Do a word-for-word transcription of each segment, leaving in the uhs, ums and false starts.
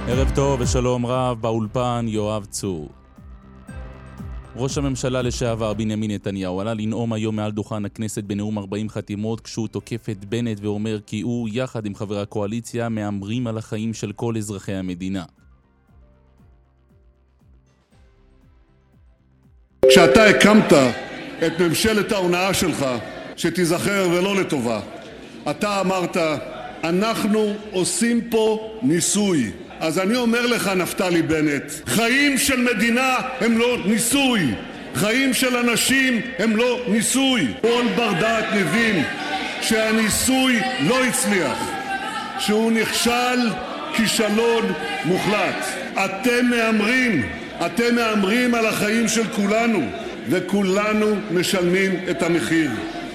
ערב טוב ושלום רב, באולפן יואב צור. ראש הממשלה לשעבר בנימין נתניהו עלה לנאום היום מעל דוכן הכנסת בנאום ארבעים חתימות כשהוא תוקף את בנט ואומר כי הוא יחד עם חברי הקואליציה מאמרים על החיים של כל אזרחי המדינה. כשאתה הקמת את ממשלת ההונאה שלך, שתיזכר ולא לטובה, אתה אמרת, אנחנו עושים פה ניסוי. אז אני אומר לך, נפתלי בנט, חיים של מדינה הם לא ניסוי. חיים של אנשים הם לא ניסוי. כל בר דעת מבין שהניסוי לא הצליח, שהוא נכשל כישלון מוחלט. אתם מאמרים, אתם מאמרים על החיים של כולנו, וכולנו משלמים את המחיר.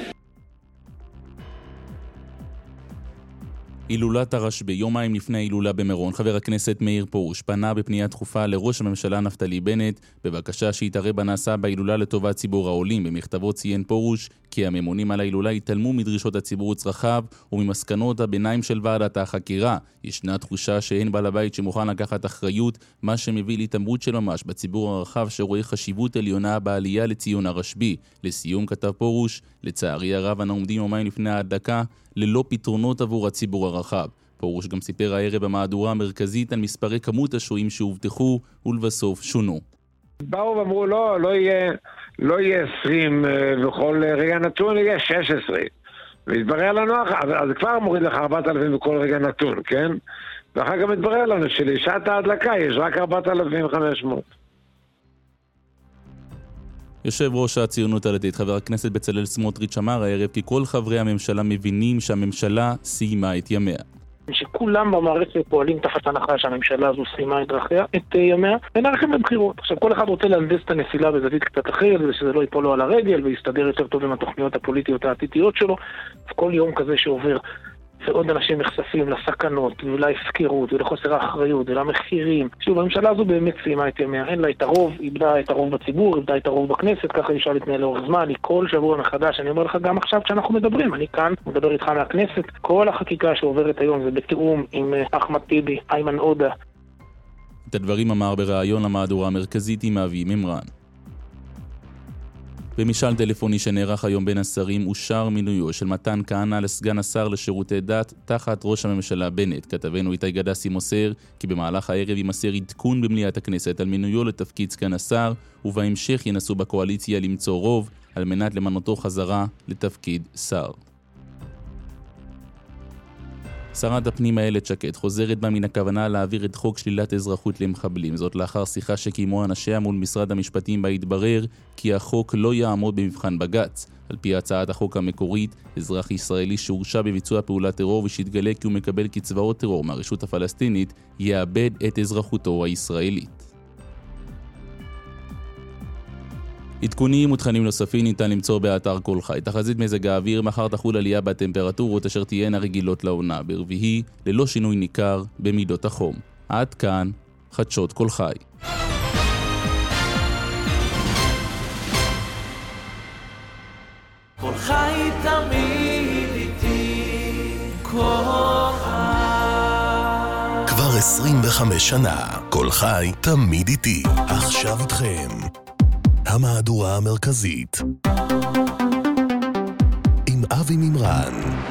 הילולת הרשב"י, יומיים לפני ההילולה במירון, חבר הכנסת מאיר פרוש פנה בפנייה דחופה לראש הממשלה נפתלי בנט בבקשה שיתערב בנעשה בהילולה לטובת ציבור העולים. במכתבו ציין פרוש כי הממונים על ההילולה התעלמו מדרישות הציבור וצרכיו וממסקנות הביניים של ועדת החקירה. ישנה תחושה שאין בעל הבית שמוכן לקחת אחריות, מה שמביא להתעמרות של ממש בציבור הרחב שרואה חשיבות עליונה בעלייה לציון הרשב"י. לסיום כתב פרוש, לצערי הרב אנו עומדים יומיים לפני ההדלקה ללא פתרונות עבור הציבור הרחב. פרוש גם סיפר הערב במהדורה המרכזית על מספרי כמות השוהים שהובטחו ולבסוף שונו. באו ואמרו לא, לא יהיה, לא יהיה עשרים וכל רגע נתון יהיה שש עשרה. והתברר לנו, אז כבר מוריד לך ארבעת אלפים בכל רגע נתון, כן? ואחר כך מתברר לנו שלשעת ההדלקה יש רק ארבעת אלפים וחמש מאות. יושב ראש הציונות הדתית, חבר הכנסת בצלאל סמוטריץ' אמר הערב כי כל חברי הממשלה מבינים שהממשלה סיימה את ימיה. שכולם במערכת פועלים תחת הנחה שהממשלה הזו סיימה את דרכיה, את ימיה, ונערכים לבחירות. עכשיו כל אחד רוצה להנדס את הנפילה בזווית קצת אחרת, ושזה לא ייפול לו על הרגל ויסתדר יותר טוב עם התוכניות הפוליטיות העתידיות שלו. כל יום כזה שעובר ועוד אנשים נחשפים לסכנות ולהפקרות ולחוסר האחריות ולמחירים. שוב, הממשלה הזו באמת סיימה את ימיה, אין לה את הרוב, איבדה את הרוב בציבור, איבדה את הרוב בכנסת, ככה אפשר להתנהל לאורך זמן. היא כל שבוע מחדש, אני אומר לך גם עכשיו כשאנחנו מדברים, אני כאן מדבר איתך מהכנסת, כל החקיקה שעוברת היום זה בתיאום עם אחמד טיבי, איימן עודה. את הדברים אמר בראיון למהדורה המרכזית עם אבי ממרן. במשאל טלפוני שנערך היום בין השרים אושר מינויו של מתן כהנא לסגן השר לשירותי דת תחת ראש הממשלה בנט. כתבנו איתי גדסי מוסר כי במהלך הערב יימסר עדכון במליאת הכנסת על מינויו לתפקיד סגן השר, ובהמשך ינסו בקואליציה למצוא רוב על מנת למנותו חזרה לתפקיד שר. שרת הפנים איילת שקד חוזרת בה מן הכוונה להעביר את חוק שלילת אזרחות למחבלים. זאת לאחר שיחה שקיימו אנשיה מול משרד המשפטים בה התברר כי החוק לא יעמוד במבחן בג"ץ. על פי הצעת החוק המקורית, אזרח ישראלי שהורשע בביצוע פעולת טרור ושהתגלה כי הוא מקבל קצבאות טרור מהרשות הפלסטינית יאבד את אזרחותו הישראלית. עדכונים ותכנים נוספים ניתן למצוא באתר כל חי. תחזית מזג האוויר, מחר תחול עלייה בטמפרטורות אשר תהיינה רגילות לעונה. ברביעי, ללא שינוי ניכר במידות החום. עד כאן, חדשות כל חי. כל חי תמיד איתי, כל חי. כבר עשרים וחמש שנה, כל חי תמיד איתי. עכשיו איתכם. המהדורה המרכזית עם אבי ממרן.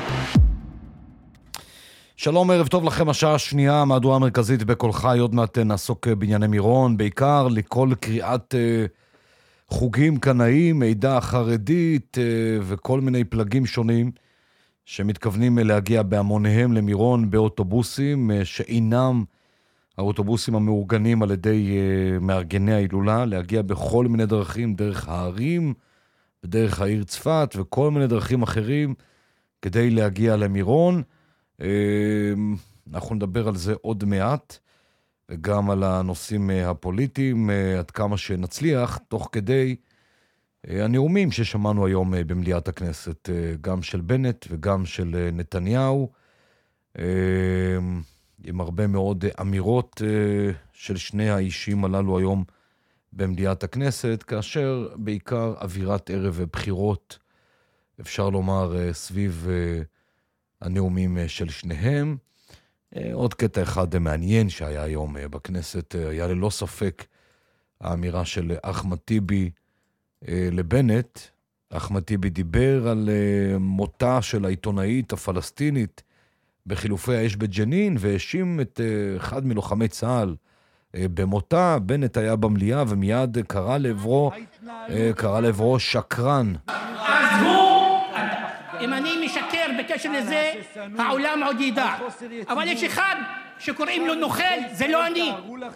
שלום, ערב טוב לכם. השעה השנייה, המהדורה המרכזית בכל חי. עוד מעט נעסוק בענייני מירון, בעיקר לכל קריאת אה, חוגים קנאים, עדה חרדית אה, וכל מיני פלגים שונים שמתכוונים להגיע בהמוניהם למירון באוטובוסים אה, שאינם האוטובוסים המאורגנים על ידי uh, מארגני ההילולה, להגיע בכל מיני דרכים, דרך הערים, בדרך העיר צפת וכל מיני דרכים אחרים כדי להגיע למירון. Uh, אנחנו נדבר על זה עוד מעט, וגם על הנושאים uh, הפוליטיים, uh, עד כמה שנצליח, תוך כדי uh, הנאומים ששמענו היום uh, במליאת הכנסת, uh, גם של בנט וגם של uh, נתניהו. Uh, עם הרבה מאוד אמירות של שני האישים הללו היום במליאת הכנסת, כאשר בעיקר אווירת ערב בחירות, אפשר לומר, סביב הנאומים של שניהם. עוד קטע אחד מעניין שהיה היום בכנסת, היה ללא ספק האמירה של אחמד טיבי לבנט. אחמד טיבי דיבר על מותה של העיתונאית הפלסטינית בחילופי האש בג'נין, והאשים את אחד מלוחמי צה"ל במותה. בנט היה במליאה ומיד קרא לעברו, קרא לעברו שקרן. אז הוא, אם אני משקר בקשר לזה, העולם עוד ידע. אבל יש אחד שקוראים לו נוכל, זה לא אני.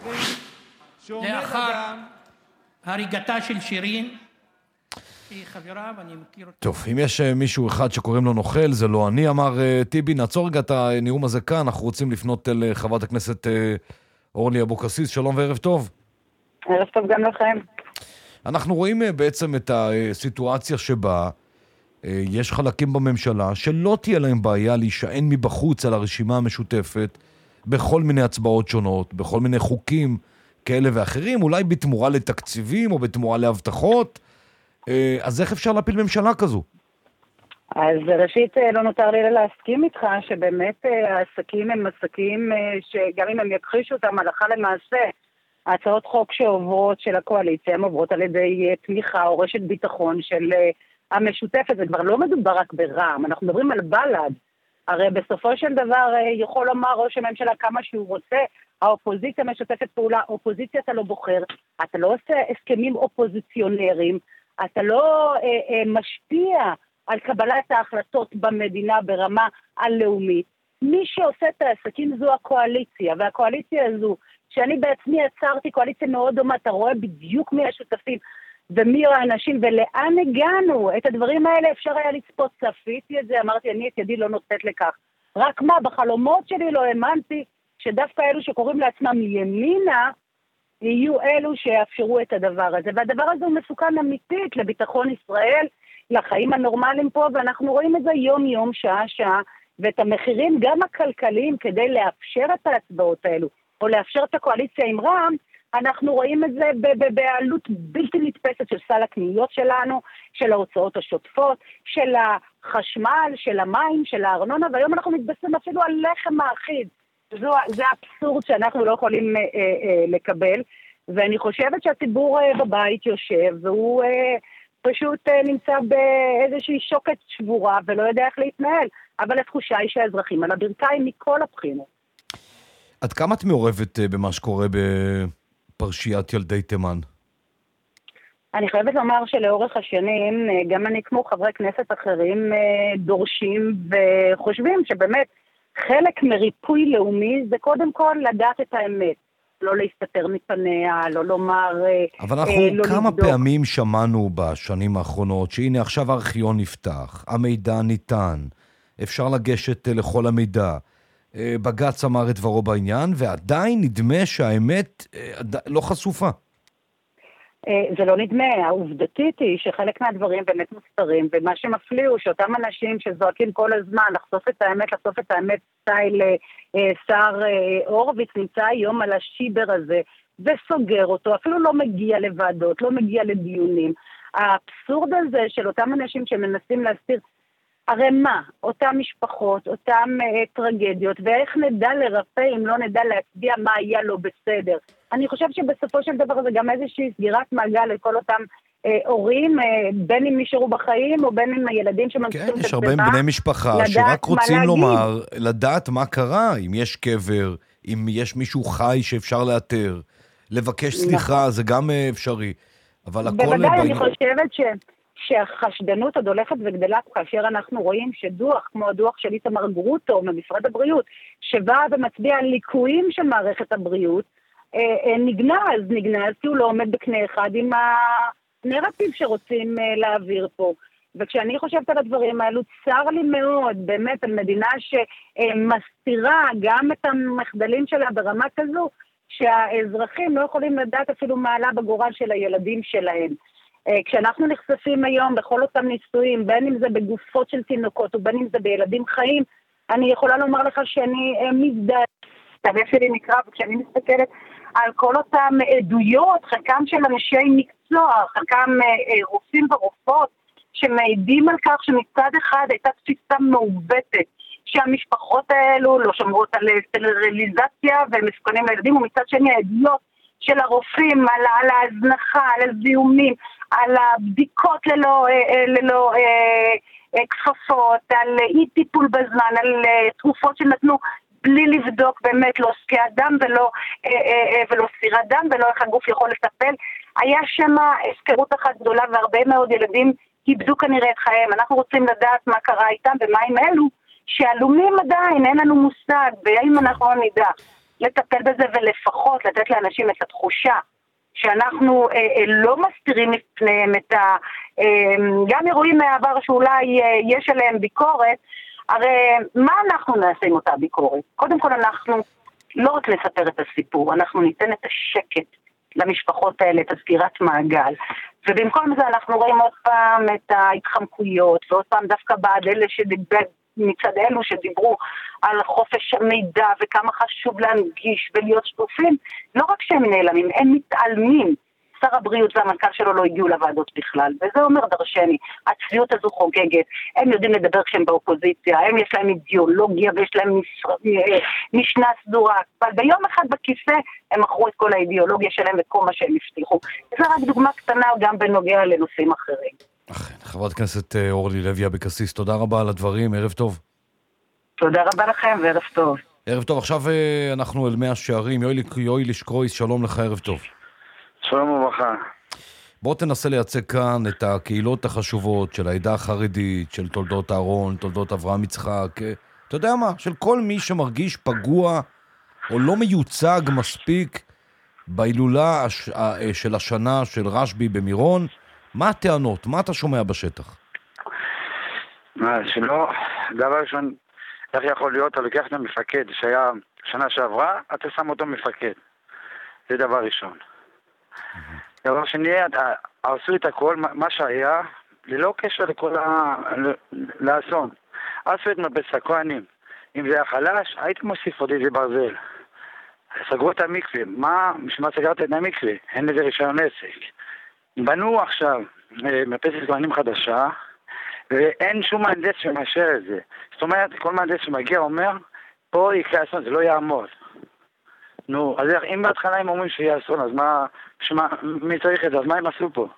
לאחר הריגתה של שירין, היא חברה ואני מכיר אותה. טוב, אם יש מישהו אחד שקוראים לו נוכל, זה לא אני, אמר טיבי. נעצור רגע את הנאום הזה כאן, אנחנו רוצים לפנות אל חברת הכנסת אורלי אבוקסיס. שלום וערב טוב. ערב טוב גם לכם. אנחנו רואים בעצם את הסיטואציה שבה יש חלקים בממשלה שלא תהיה להם בעיה להישען מבחוץ על הרשימה המשותפת בכל מיני הצבעות שונות, בכל מיני חוקים כאלה ואחרים, אולי בתמורה לתקציבים או בתמורה להבטחות. אז איך אפשר להפיל ממשלה כזו? אז ראשית לא נותר לי להסכים איתך שבאמת העסקים הם עסקים שגם אם הם יכחישו אותם הלכה למעשה, הצעות חוק שעוברות של הקואליציה הן עוברות על ידי תמיכה או רשת ביטחון של המשותפת. זה כבר לא מדובר רק ברע"מ, אנחנו מדברים על בל"ד. הרי בסופו של דבר יכול לומר ראש הממשלה כמה שהוא רוצה, האופוזיציה משתפת פעולה, אופוזיציה אתה לא בוחר, אתה לא עושה הסכמים אופוזיציונרים, אתה לא אה, אה, משפיע על קבלת ההחלטות במדינה ברמה הלאומית. מי שעושה את העסקים זו הקואליציה, והקואליציה הזו, שאני בעצמי עצרתי קואליציה מאוד דומה, אתה רואה בדיוק מי השותפים ומי האנשים ולאן הגענו. את הדברים האלה אפשר היה לצפות, צפיתי את זה, אמרתי אני את ידי לא נוצאת לכך. רק מה, בחלומות שלי לא האמנתי שדווקא אלו שקוראים לעצמם ימינה, יהיו אלו שיאפשרו את הדבר הזה. והדבר הזה הוא מסוכן אמיתית לביטחון ישראל, לחיים הנורמליים פה, ואנחנו רואים את זה יום יום, שעה שעה, ואת המחירים גם הכלכליים כדי לאפשר את ההצבעות האלו, או לאפשר את הקואליציה עם רע"מ, אנחנו רואים את זה בעלות בלתי נתפסת של סל הקניות שלנו, של ההוצאות השוטפות, של החשמל, של המים, של הארנונה, והיום אנחנו מתבססים אפילו על לחם האחיד. זו, זה אבסורד שאנחנו לא יכולים אה, אה, לקבל, ואני חושבת שהציבור אה, בבית יושב, והוא אה, פשוט אה, נמצא באיזושהי שוקת שבורה, ולא יודע איך להתנהל, אבל התחושה היא שהאזרחים על הברכיים מכל הבחינות. עד כמה את מעורבת אה, במה שקורה בפרשיית ילדי תימן? אני חייבת לומר שלאורך השנים, גם אני כמו חברי כנסת אחרים דורשים וחושבים שבאמת חלק מריפוי לאומי זה קודם כל לדעת את האמת. לא להסתתר מפניה, לא לומר... אבל אנחנו לא כמה לבדוק. פעמים שמענו בשנים האחרונות שהנה עכשיו הארכיון נפתח, המידע ניתן, אפשר לגשת לכל המידע. בג"ץ אמר את דברו בעניין, ועדיין נדמה שהאמת לא חשופה. זה לא נדמה, העובדתית היא שחלק מהדברים באמת מוסתרים, ומה שמפליא הוא שאותם אנשים שזועקים כל הזמן לחשוף את האמת, לחשוף את האמת, סטייל שר אורביץ נמצא היום על השיבר הזה, וסוגר אותו, אפילו לא מגיע לוועדות, לא מגיע לדיונים. האבסורד הזה של אותם אנשים שמנסים להסתיר, הרי מה? אותם משפחות, אותם uh, טרגדיות, ואיך נדע לרפא אם לא נדע להצביע מה היה לא בסדר. אני חושבת שבסופו של דבר זה גם איזושהי סגירת מעגל לכל אותם uh, הורים, uh, בין אם נשארו בחיים או בין אם הילדים שמנסים כן, יש הרבה בני משפחה שרק רוצים לומר, לדעת מה קרה, אם יש קבר, אם יש מישהו חי שאפשר לאתר, לבקש סליחה, זה גם uh, אפשרי. אבל הכל... בוודאי, אני חושבת ש... שהחשדנות עוד הולכת וגדלה כאשר אנחנו רואים שדוח, כמו הדוח של איתמר גרוטו ממשרד הבריאות, שבא ומצביע על ליקויים של מערכת הבריאות, אה, אה, נגנז, נגנז, כי הוא לא עומד בקנה אחד עם הנרטיב שרוצים אה, להעביר פה. וכשאני חושבת על הדברים האלו, צר לי מאוד, באמת, על מדינה שמסתירה גם את המחדלים שלה ברמה כזו, שהאזרחים לא יכולים לדעת אפילו מעלה בגורל של הילדים שלהם. כשאנחנו נחשפים היום בכל אותם ניסויים, בין אם זה בגופות של תינוקות ובין אם זה בילדים חיים, אני יכולה לומר לך שאני מזדהה, הלב שלי נקרא, וכשאני מסתכלת על כל אותם עדויות, חלקם של אנשי מקצוע, חלקם רופאים ורופאות, שמעידים על כך שמצד אחד הייתה תפיסה מעובטת שהמשפחות האלו לא שומרות על סטריליזציה והם מסוכנים לילדים, ומצד שני העדויות של הרופאים על, על ההזנחה, על הזיהומים, על הבדיקות ללא, ללא כפפות, על אי טיפול בזמן, על תרופות שנתנו בלי לבדוק באמת לא סקי אדם ולא, ולא ספירת דם ולא איך הגוף יכול לטפל. היה שם הפקרות אחת גדולה והרבה מאוד ילדים איבדו כנראה את חייהם. אנחנו רוצים לדעת מה קרה איתם ומה עם אלו שעלומים עדיין, אין לנו מושג, ואם אנחנו לא נדע לטפל בזה ולפחות לתת לאנשים את התחושה שאנחנו אה, אה, לא מסתירים מפניהם את ה... אה, גם אירועים מהעבר שאולי אה, יש עליהם ביקורת, הרי מה אנחנו נעשה עם אותה ביקורת? קודם כל אנחנו לא רק לספר את הסיפור, אנחנו ניתן את השקט למשפחות האלה, את הסגירת מעגל, ובמקום זה אנחנו רואים עוד פעם את ההתחמקויות, ועוד פעם דווקא בעד אלה שדיבר, מצד אלו שדיברו על חופש המידע וכמה חשוב להנגיש ולהיות שקופים, לא רק שהם נעלמים, הם מתעלמים. שר הבריאות והמנכ"ל שלו לא הגיעו לוועדות בכלל, וזה אומר דרשני, הצביעות הזו חוגגת, הם יודעים לדבר כשהם באופוזיציה, הם יש להם אידיאולוגיה ויש להם משנה סדורה, אבל ביום אחד בכיסא הם מכרו את כל האידיאולוגיה שלהם ואת כל מה שהם הבטיחו. זה רק דוגמה קטנה גם בנוגע לנושאים אחרים. אכן, חברת הכנסת אורלי לוי אבקסיס, תודה רבה על הדברים, ערב טוב. תודה רבה לכם וערב טוב. ערב טוב, עכשיו אנחנו אל מאה שערים, יואי לשקרויס, שלום לך, ערב טוב. שלום וברכה. בוא תנסה לייצג כאן את הקהילות החשובות של העדה החרדית, של תולדות אהרון, תולדות אברהם יצחק, אתה יודע מה, של כל מי שמרגיש פגוע או לא מיוצג מספיק בהילולה של השנה של רשב"י במירון. מה הטענות? מה אתה שומע בשטח? מה, שלא, דבר ראשון, איך יכול להיות, אתה לוקח את המפקד שהיה שנה שעברה, אתה שם אותו מפקד. זה דבר ראשון. דבר שני, עשו את הכל, מה שהיה, ללא קשר לכל ה... לאסון. עשו את מרבץ הכהנים. אם זה היה חלש, הייתי מוסיף עוד איזה ברזל. סגרו את המקווה. מה, משמע סגרת את המקווה? אין לזה רישיון עסק. בנו עכשיו מרפסת כהנים חדשה, ואין שום מהנדס שמאשר את זה. זאת אומרת, כל מהנדס שמגיע אומר, פה יקרה אסון, זה לא יעמוד. נו, אז אם בהתחלה הם אומרים שיהיה אסון, אז מה, שמה, מי צריך את זה? אז מה הם עשו פה?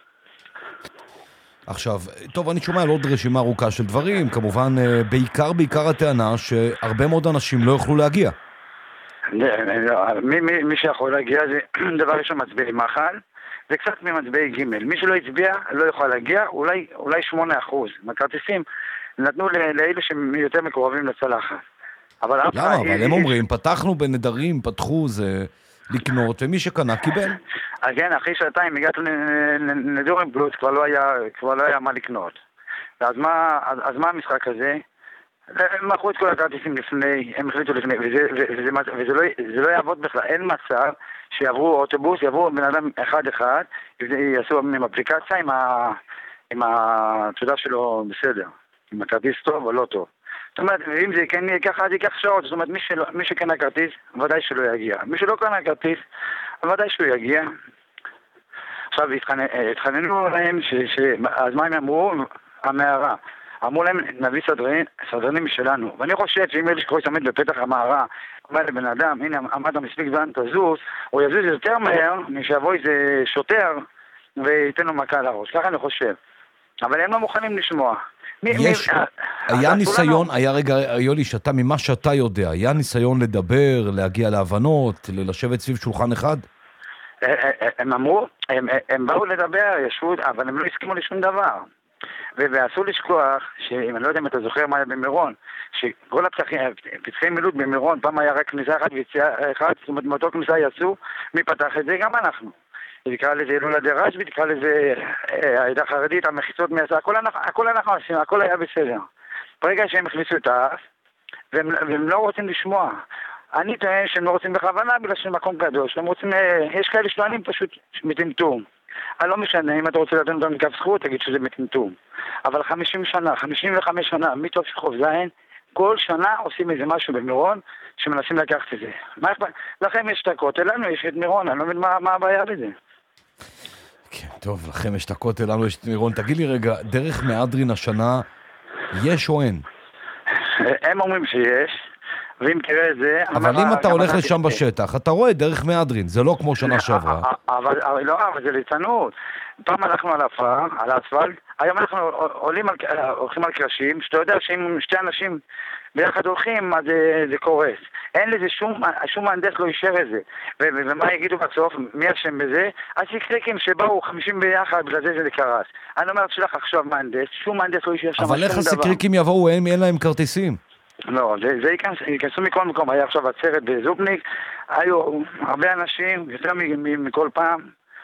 עכשיו, טוב, אני שומע על עוד רשימה ארוכה של דברים, כמובן, בעיקר, בעיקר הטענה שהרבה מאוד אנשים לא יוכלו להגיע. מי, מי, מי שיכול להגיע זה דבר ראשון מצביעי מחל, זה קצת ממצביעי ג'. מי שלא הצביע לא יוכל להגיע, אולי, אולי שמונה אחוז. מהכרטיסים נתנו לאלה שיותר מקורבים לצלחת. אבל למה? אבל הם אומרים, פתחנו בנדרים, פתחו זה לקנות, ומי שקנה קיבל. אז כן, אחרי שעתיים הגעתי לנדורים פלוס, כבר לא היה, כבר לא היה מה לקנות. אז מה, אז, אז מה המשחק הזה? הם מכרו את כל הכרטיסים לפני, הם החליטו לפני, וזה, וזה, וזה, וזה לא, זה לא יעבוד בכלל. אין מצב שיעברו אוטובוס, יעברו בן אדם אחד אחד, יעשו עם אפליקציה, עם, ה, עם התעודה שלו בסדר. עם הכרטיס טוב או לא טוב. זאת אומרת, אם זה כן יהיה ככה, אז ייקח שעות. זאת אומרת, מי, שלא, מי שקנה כרטיס, ודאי שלא יגיע. מי שלא קנה כרטיס, ודאי שלא יגיע. עכשיו, התחננו להם, ש, ש, אז מה הם אמרו? המערה. אמרו להם, נביא סדרנים, סדרנים משלנו. ואני חושב שאם אלה שקוראים עומד בפתח המערה, אומר לבן אדם, הנה, עמד המספיק זמן, תזוז, הוא יזוז יותר מהר, משבוא איזה שוטר, וייתן לו מכה על הראש. ככה אני חושב. אבל הם לא מוכנים לשמוע. יש, היה ניסיון, היה רגע, יולי, שאתה, ממה שאתה יודע, היה ניסיון לדבר, להגיע להבנות, לשבת סביב שולחן אחד? הם אמרו, הם באו לדבר, ישבו, אבל הם לא הסכימו לשום דבר. ואסור לשכוח, שאם אני לא יודע אם אתה זוכר מה היה במירון, שכל הפתחי מילוט במירון, פעם היה רק כניסה אחת ויציאה אחת, זאת אומרת, מאותו כניסה יצאו, מי פתח את זה? גם אנחנו. תקרא לזה הילולה דרשב"י, תקרא לזה העדה החרדית, המחיצות מעשה, הכל אנחנו, הכל אנחנו עשינו, הכל היה בסדר. ברגע שהם הכניסו את האף, והם, והם לא רוצים לשמוע. אני טוען שהם לא רוצים בכוונה בגלל שזה מקום קדוש, הם רוצים, יש כאלה שטוענים פשוט מטמטום. אני לא משנה, אם אתה רוצה לדון אותם מכף זכות, תגיד שזה מטמטום. אבל חמישים שנה, חמישים וחמש שנה, מתוף שחוב זין, כל שנה עושים איזה משהו במירון, שמנסים לקחת את זה. מה אכפת? לכם יש את הכותל, לנו יש את מירון, אני לא מבין מה, מה הבעיה בזה. כן, טוב, לכם יש את הכותל, לנו יש את מירון. תגיד לי רגע, דרך מהדרין השנה, יש או אין? הם אומרים שיש, ואם תראה את זה... אבל אם אתה הולך לשם בשטח, אתה רואה דרך מהדרין, זה לא כמו שנה שעברה. אבל לא, אבל זה ליצנות. פעם הלכנו על הפרעה, על האספלט, היום אנחנו הולכים על קרשים, שאתה יודע שאם שתי אנשים ביחד הולכים, אז זה קורס. אין לזה שום, שום מהנדס לא יישר את זה. ומה יגידו בסוף, מי אשם בזה? אז שקריקים שבאו חמישים ביחד, בגלל זה זה קרס. אני אומר שלך עכשיו מהנדס, שום מהנדס לא יישר שם שום דבר. אבל איך הסקריקים יבואו, אין להם כרטיסים? לא, זה, זה ייכנסו מכל מקום. היה עכשיו עצרת בזופניק, היו הרבה אנשים, יותר מכל פעם,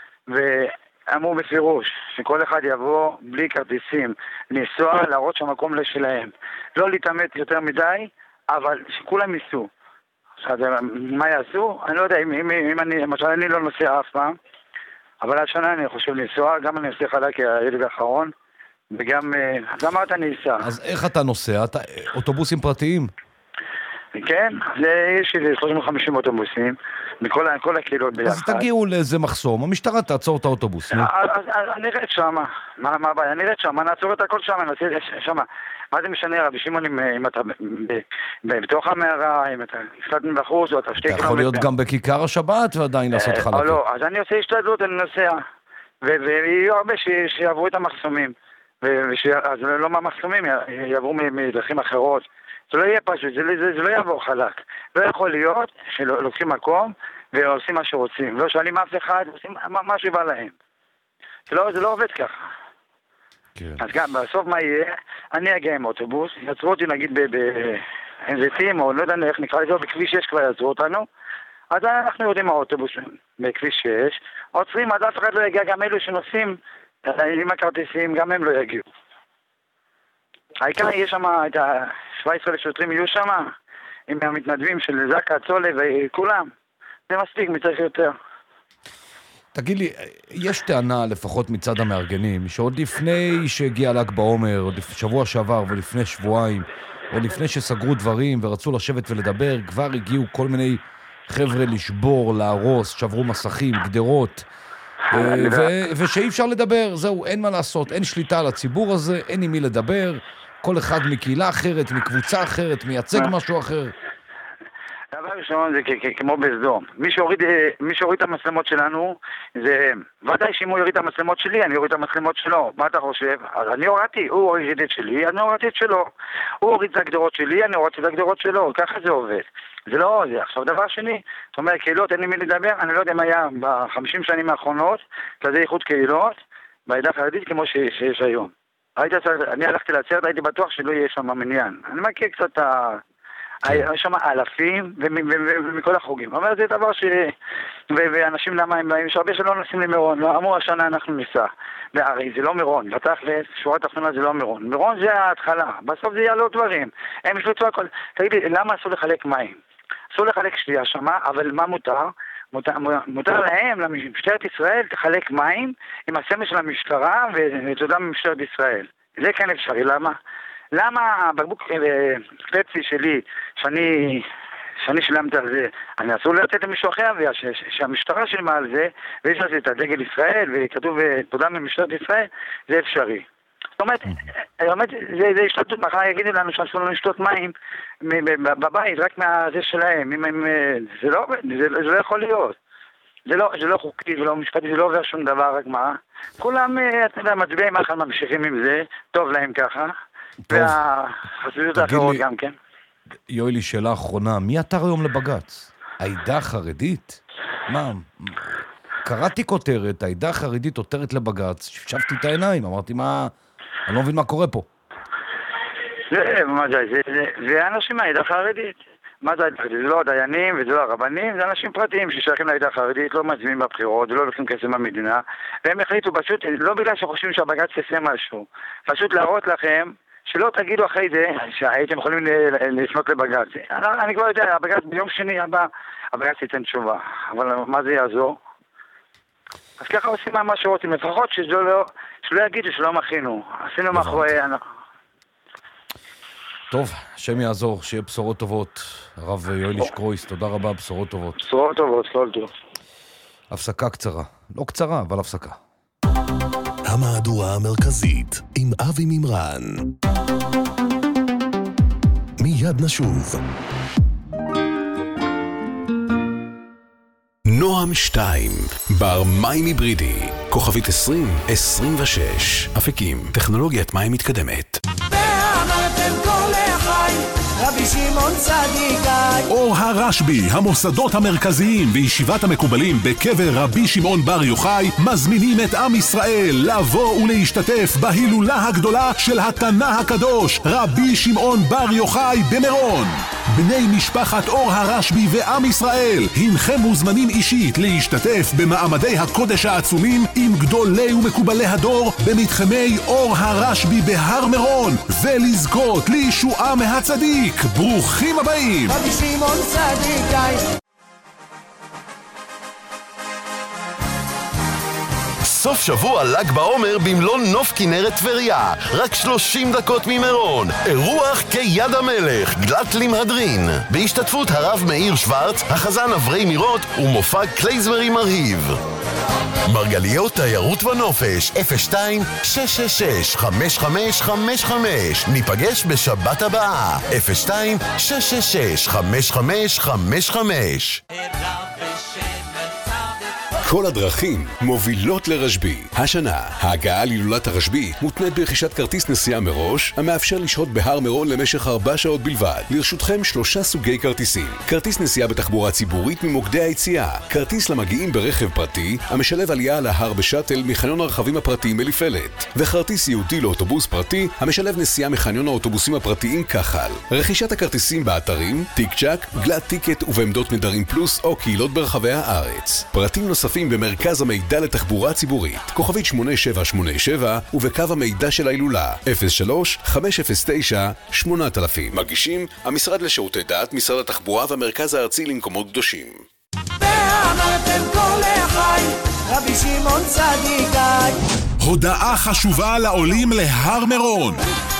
ואמרו בפירוש שכל אחד יבוא בלי כרטיסים, לנסוע, להראות שהמקום לשלהם. לא להתאמץ יותר מדי, אבל שכולם ייסעו. עכשיו, מה יעשו? אני לא יודע, אם, אם, אם אני, למשל, אני לא נוסע אף פעם, אבל השנה אני חושב לנסוע, גם אני נוסע חלק הילד האחרון, וגם, גם אתה ניסע. אז איך אתה נוסע? אתה, אוטובוסים פרטיים? כן, זה, יש לי שלוש מאות וחמישים אוטובוסים, מכל כל הקהילות ביחד. אז תגיעו לאיזה מחסום, המשטרה תעצור את האוטובוס. אז, אז, אז אני ארד שמה, מה, מה הבעיה? אני ארד שמה, נעצור את הכל שמה, נעצור שמה. מה זה משנה, רבי שמעון, אם אתה בתוך המערה, אם אתה קצת מבחוץ, או אתה שתי קילומטר. אתה יכול להיות גם בכיכר השבת ועדיין לעשות חלקה. או לא, אז אני עושה השתדלות, אני נוסע, ויהיו הרבה שיעברו את המחסומים. אז לא מהמחסומים, יעברו מדרכים אחרות. זה לא יהיה פשוט, זה, זה, זה לא יעבור חלק. לא יכול להיות שלוקחים מקום ועושים מה שרוצים. לא שואלים אף אחד, עושים מה שבא להם. זה לא, זה לא עובד ככה. כן. אז גם בסוף מה יהיה? אני אגיע עם אוטובוס, יצרו אותי נגיד באנזיתים, או לא יודע איך נקרא לזה, בכביש שש כבר יצרו אותנו. אז אנחנו יודעים האוטובוס בכביש שש, עוצרים, אז אף אחד לא יגיע, גם אלו שנוסעים עם הכרטיסים, גם הם לא יגיעו. העיקר יש שם את ה-שבע עשרה שוטרים יהיו שם, עם המתנדבים של זקה, צולה וכולם. זה מספיק, מצריך יותר. תגיד לי, יש טענה לפחות מצד המארגנים, שעוד לפני שהגיע ל"ג בעומר, עוד שבוע שעבר ולפני שבועיים, או לפני שסגרו דברים ורצו לשבת ולדבר, כבר הגיעו כל מיני חבר'ה לשבור, להרוס, שברו מסכים, גדרות, ושאי אפשר לדבר, זהו, אין מה לעשות, אין שליטה על הציבור הזה, אין עם מי לדבר, כל אחד מקהילה אחרת, מקבוצה אחרת, מייצג משהו אחר. דבר ראשון זה כמו בסדום. מי שהוריד את המצלמות שלנו, זה ודאי שאם הוא יוריד את המצלמות שלי, אני יוריד את המצלמות שלו. מה אתה חושב? אז אני הורדתי, הוא הוריד את שלי, אני הורדתי את שלו. הוא הוריד את הגדרות שלי, אני הורדתי את הגדרות שלו. ככה זה עובד. זה לא זה. עכשיו דבר שני, זאת אומרת, קהילות, אין לי מי לדבר, אני לא יודע מה היה בחמישים שנים האחרונות, כזה איחוד קהילות, בעדה החרדית כמו שיש היום. אני הלכתי לעצרת, הייתי בטוח שלא יהיה שם מניין. אני מכיר קצת ה... יש שם אלפים ומכל החוגים. אומר, זה דבר ש... ואנשים למה הם באים, יש הרבה שלא נוסעים למירון, לא אמרו השנה אנחנו ניסע. והרי זה לא מירון, בתכלס, שורה תחתונה זה לא מירון. מירון זה ההתחלה, בסוף זה יעלו דברים. הם ישלטו הכל. תגיד לי, למה אסור לחלק מים? אסור לחלק שתייה שמה, אבל מה מותר? מותר, מותר להם, למשטרת ישראל, תחלק מים עם הסמל של המשטרה ותודה ממשטרת ישראל. זה כן אפשרי, למה? למה הבקבוק פפסי שלי, שאני, שאני שילמתי על זה, אני אסור לתת למישהו אחר, שהמשטרה שילמה על זה, ויש לזה את הדגל ישראל, וכתוב תודה ממשטרת ישראל, זה אפשרי. זאת אומרת, זה, זה השתתות, מחר יגידו לנו שאסור לנו לשתות מים בבית, רק מהזה שלהם. אם הם, זה, לא, זה, זה לא יכול להיות. זה לא, זה לא חוקי, זה לא משפטי, זה לא עובר שום דבר, רק מה. כולם, אתה יודע, מצביעים אחת ממשיכים עם זה, טוב להם ככה. והחסידות האחרות גם כן. יואלי, שאלה אחרונה, מי עתר היום לבג"ץ? העדה החרדית? מה? קראתי כותרת, העדה החרדית עותרת לבג"ץ, שפשפתי את העיניים, אמרתי מה... אני לא מבין מה קורה פה. זה, מה זה, זה אנשים מהעדה החרדית. מה זה, זה לא הדיינים וזה לא הרבנים, זה אנשים פרטיים ששייכים לעדה החרדית, לא מצביעים בבחירות, ולא לוקחים כסף מהמדינה, והם החליטו פשוט, לא בגלל שחושבים שהבג"ץ יעשה משהו, פשוט להראות לכם שלא תגידו אחרי זה שהייתם יכולים לפנות לבג"ץ. אני כבר יודע, הבג"ץ ביום שני הבא, הבג"ץ ייתן תשובה, אבל מה זה יעזור? אז ככה עושים מה שרוצים, לפחות שלא יגידו שלא מכינו, עשינו מאחורי... טוב, השם יעזור, שיהיה בשורות טובות. הרב יואלי שקרויס, תודה רבה, בשורות טובות. בשורות טובות, כל טוב. הפסקה קצרה. לא קצרה, אבל הפסקה. המהדורה המרכזית עם אבי מימרן. מיד נשוב. נועם שתיים, בר מים היברידי, כוכבית עשרים עשרים ושש, אפיקים, טכנולוגיית מים מתקדמת. ואמרתם כל החי, רבי שמעון צדיקאי. אור הרשב"י, המוסדות המרכזיים וישיבת המקובלים בקבר רבי שמעון בר יוחאי מזמינים את עם ישראל לבוא ולהשתתף בהילולה הגדולה של התנא הקדוש רבי שמעון בר יוחאי במירון. בני משפחת אור הרשב"י ועם ישראל, הנכם מוזמנים אישית להשתתף במעמדי הקודש העצומים עם גדולי ומקובלי הדור במתחמי אור הרשב"י בהר מירון, ולזכות לישועה מהצדיק. ברוכים הבאים. רבי שמעון צדיקאי. סוף שבוע ל"ג בעומר במלוא נוף כנרת טבריה, רק שלושים דקות ממירון. אירוח כיד המלך, גלת למהדרין, בהשתתפות הרב מאיר שוורץ, החזן אברי מירות ומופע קלייזמרי מרהיב. מרגליות תיירות ונופש, אפס שתיים שש שש שש חמש חמש חמש חמש. ניפגש בשבת הבאה, אפס שתיים שש שש שש חמש חמש חמש חמש. כל הדרכים מובילות לרשב"י. השנה, ההגעה להילולת הרשב"י מותנית ברכישת כרטיס נסיעה מראש, המאפשר לשהות בהר מירון למשך ארבע שעות בלבד. לרשותכם שלושה סוגי כרטיסים. כרטיס נסיעה בתחבורה ציבורית ממוקדי היציאה, כרטיס למגיעים ברכב פרטי, המשלב עלייה להר בשאטל מחניון הרכבים הפרטיים מליפלת, וכרטיס ייעודי לאוטובוס פרטי, המשלב נסיעה מחניון האוטובוסים הפרטיים כחל. רכישת הכרטיסים באתרים, טיק צ'ק, גלת טיקט ובעמדות מדרים פלוס או קהילות ברחבי הארץ. פרטים נוספים במרכז המידע לתחבורה ציבורית, כוכבית שמונה שבע שמונה שבע, ובקו המידע של ההילולה, אפס שלוש חמש אפס תשע שמונה אלפים. מגישים המשרד לשירותי דת, משרד התחבורה והמרכז הארצי למקומות קדושים. ואמרתם כל החי, רבי שמעון צדיקאי. הודעה חשובה לעולים להר מירון.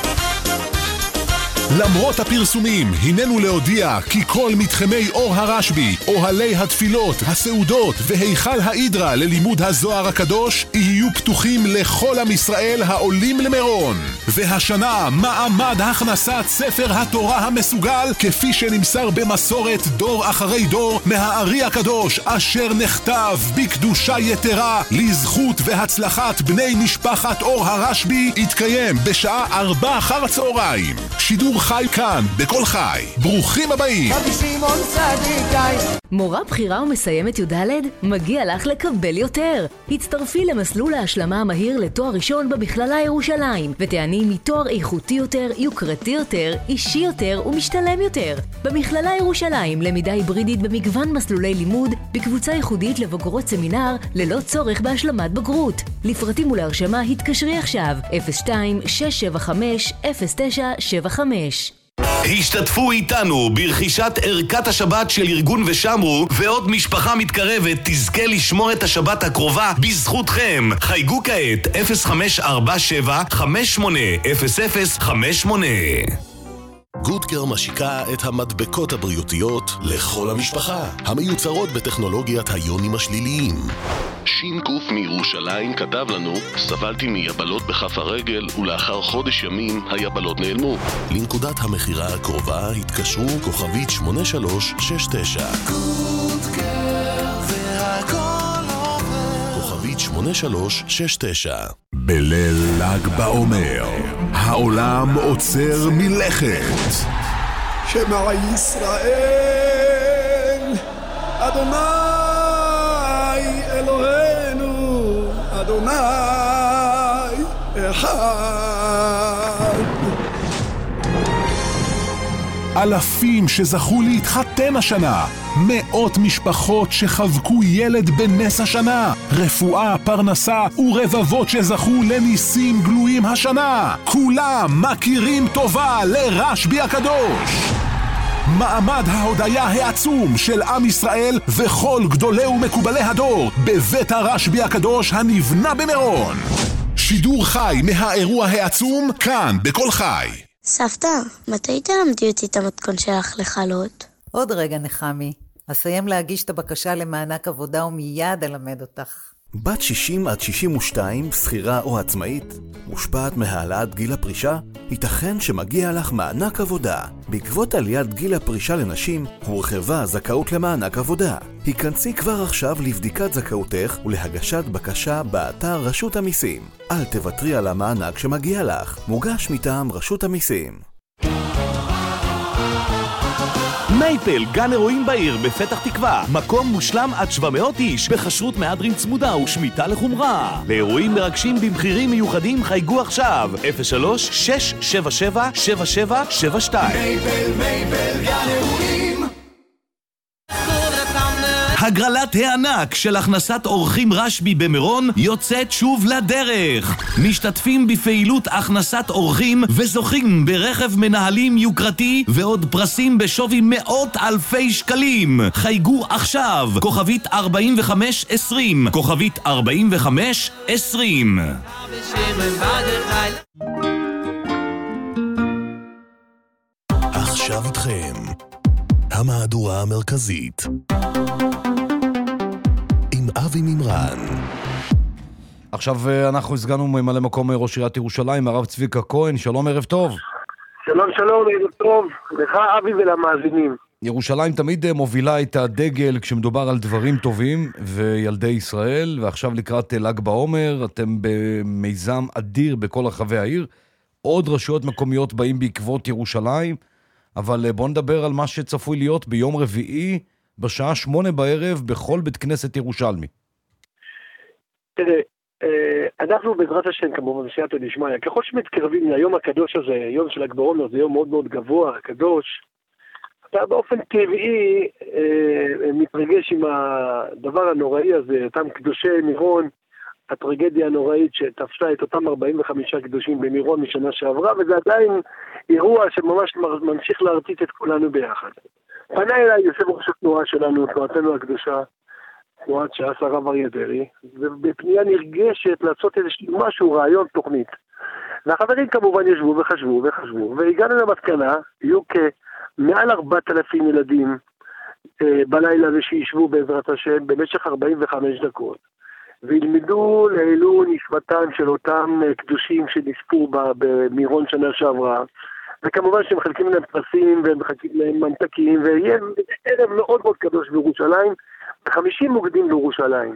למרות הפרסומים, הננו להודיע כי כל מתחמי אור הרשב"י, אוהלי התפילות, הסעודות והיכל האידרה ללימוד הזוהר הקדוש יהיו פתוחים לכל עם ישראל העולים למירון. והשנה מעמד הכנסת ספר התורה המסוגל, כפי שנמסר במסורת דור אחרי דור מהארי הקדוש, אשר נכתב בקדושה יתרה לזכות והצלחת בני משפחת אור הרשב"י, יתקיים בשעה ארבע אחר הצהריים. שידור חי כאן, בכל חי. ברוכים הבאים. רבי שמעון צדיקאי. מורה בחירה ומסיימת י"ד? מגיע לך לקבל יותר. הצטרפי למסלול ההשלמה המהיר לתואר ראשון במכללה ירושלים, ותעני מתואר איכותי יותר, יוקרתי יותר, אישי יותר ומשתלם יותר. במכללה ירושלים למידה היברידית במגוון מסלולי לימוד, בקבוצה ייחודית לבוגרות סמינר, ללא צורך בהשלמת בגרות. לפרטים ולהרשמה התקשרי עכשיו, אפס שתיים שש שבע חמש אפס תשע שבע חמש. השתתפו איתנו ברכישת ערכת השבת של ארגון ושמרו, ועוד משפחה מתקרבת תזכה לשמור את השבת הקרובה בזכותכם. חייגו כעת אפס חמש ארבע שבע חמש שמונה אפס אפס חמש שמונה. גודקר משיקה את המדבקות הבריאותיות לכל המשפחה, המיוצרות בטכנולוגיית היונים השליליים. שין קוף מירושלים כתב לנו, סבלתי מיבלות בכף הרגל ולאחר חודש ימים היבלות נעלמו. לנקודת המחירה הקרובה התקשרו כוכבית שמונה שלוש שש תשע. גודקר והכל עובר. כוכבית שמונה שלוש שש תשע. בליל ל"ג בעומר העולם עוצר מלכת. שמע ישראל אדוני אלוהינו אדוני אחד. אלפים שזכו להתחתן השנה, מאות משפחות שחבקו ילד בנס השנה, רפואה, פרנסה ורבבות שזכו לניסים גלויים השנה. כולם מכירים טובה לרשב"י הקדוש. מעמד ההודיה העצום של עם ישראל וכל גדולי ומקובלי הדור בבית הרשב"י הקדוש הנבנה במירון. שידור חי מהאירוע העצום כאן בכל חי. סבתא, מתי תלמדי אותי את המתכון שלך לחלות? עוד רגע נחמי, אסיים להגיש את הבקשה למענק עבודה ומיד אלמד אותך. בת שישים עד שישים ושתיים, שכירה או עצמאית, מושפעת מהעלאת גיל הפרישה? ייתכן שמגיע לך מענק עבודה. בעקבות עליית גיל הפרישה לנשים, הורחבה זכאות למענק עבודה. היכנסי כבר עכשיו לבדיקת זכאותך ולהגשת בקשה באתר רשות המיסים. אל תוותרי על המענק שמגיע לך. מוגש מטעם רשות המיסים. מייפל, גן אירועים בעיר בפתח תקווה, מקום מושלם עד שבע מאות איש, בחשרות מהדרין צמודה ושמיטה לחומרה. לאירועים מרגשים במחירים מיוחדים חייגו עכשיו אפס שלוש שש שבע שבע שבע שבע שבע שתיים. מייפל, מייפל, גן אירועים. הגרלת הענק של הכנסת אורחים רשבי במירון יוצאת שוב לדרך. משתתפים בפעילות הכנסת אורחים וזוכים ברכב מנהלים יוקרתי ועוד פרסים בשווי מאות אלפי שקלים. חייגו עכשיו, כוכבית ארבעים וחמש עשרים, כוכבית ארבעים וחמש עשרים. עכשיו איתכם המהדורה המרכזית עם אבי מימרן. עכשיו אנחנו הסגנו ממלא מקום ראש עיריית ירושלים, הרב צביקה כהן. שלום, ערב טוב. שלום, שלום, ערב טוב. לך אבי ולמאזינים. ירושלים תמיד מובילה את הדגל כשמדובר על דברים טובים וילדי ישראל, ועכשיו לקראת ל"ג בעומר אתם במיזם אדיר בכל רחבי העיר. עוד רשויות מקומיות באים בעקבות ירושלים, אבל בואו נדבר על מה שצפוי להיות ביום רביעי בשעה שמונה בערב בכל בית כנסת ירושלמי. תראה, אנחנו בעזרת השם כמובן בסייעתא דשמיא, ככל שמתקרבים ליום הקדוש הזה, יום של ל"ג בעומר, זה יום מאוד מאוד גבוה, קדוש, אתה באופן טבעי מתרגש עם הדבר הנוראי הזה, אותם קדושי מירון, הטרגדיה הנוראית שתפסה את אותם ארבעים וחמישה קדושים במירון משנה שעברה, וזה עדיין אירוע שממש ממשיך להרטיט את כולנו ביחד. פנה אליי יושב ראש התנועה שלנו, תנועתנו הקדושה, תנועת ש"ס הרב אריה דרעי, ובפנייה נרגשת לעשות איזשהו משהו, רעיון, תוכנית. והחברים כמובן ישבו וחשבו וחשבו, והגענו למסקנה, יהיו כמעל ארבעת אלפים ילדים אה, בלילה הזה שישבו בעזרת השם במשך ארבעים וחמש דקות, וילמדו לעילוי נשמתם של אותם קדושים שנספו במירון שנה שעברה, וכמובן שהם מחלקים להם פרסים והם מחלקים להם ממתקים, ויהיה ערב מאוד מאוד קדוש בירושלים, חמישים מוקדים בירושלים.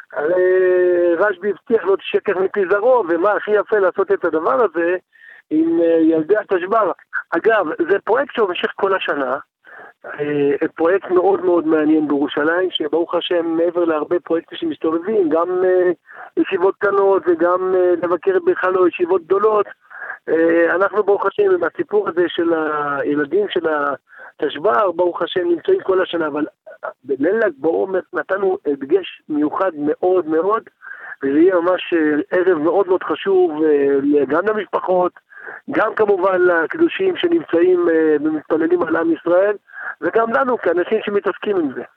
רשב"י הבטיח לו שקר מפי זרעו, ומה הכי יפה לעשות את הדבר הזה עם ילדי התשבר. אגב, זה פרויקט שבמשך כל השנה, פרויקט מאוד מאוד מעניין בירושלים, שברוך השם מעבר להרבה פרויקטים שמסתובבים, גם ישיבות קטנות וגם לבקר בכלל ישיבות גדולות, אנחנו ברוך השם עם הסיפור הזה של הילדים של התשבר, ברוך השם נמצאים כל השנה, אבל בליל ל"ג בעומר נתנו דגש מיוחד מאוד מאוד, וזה יהיה ממש ערב מאוד מאוד חשוב גם למשפחות, גם כמובן לקדושים שנמצאים ומתפללים על עם ישראל, וגם לנו כאנשים שמתעסקים עם זה.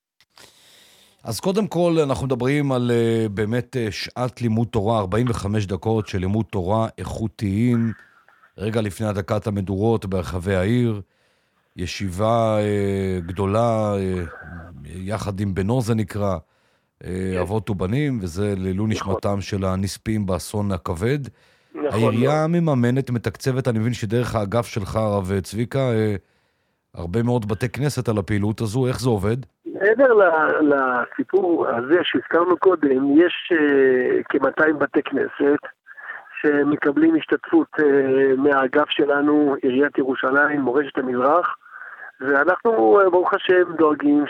אז קודם כל אנחנו מדברים על באמת שעת לימוד תורה, ארבעים וחמש דקות של לימוד תורה איכותיים, רגע לפני הדקת המדורות ברחבי העיר, ישיבה גדולה יחד עם בנו זה נקרא, אבות ובנים, וזה לעילוי נשמתם של הנספים באסון הכבד. העירייה מממנת, מתקצבת, אני מבין שדרך האגף שלך הרב צביקה, הרבה מאוד בתי כנסת על הפעילות הזו. איך זה עובד? מעבר לסיפור הזה שהזכרנו קודם, יש כ-מאתיים בתי כנסת שמקבלים השתתפות מהאגף שלנו, עיריית ירושלים, מורשת המזרח, ואנחנו ברוך השם דואגים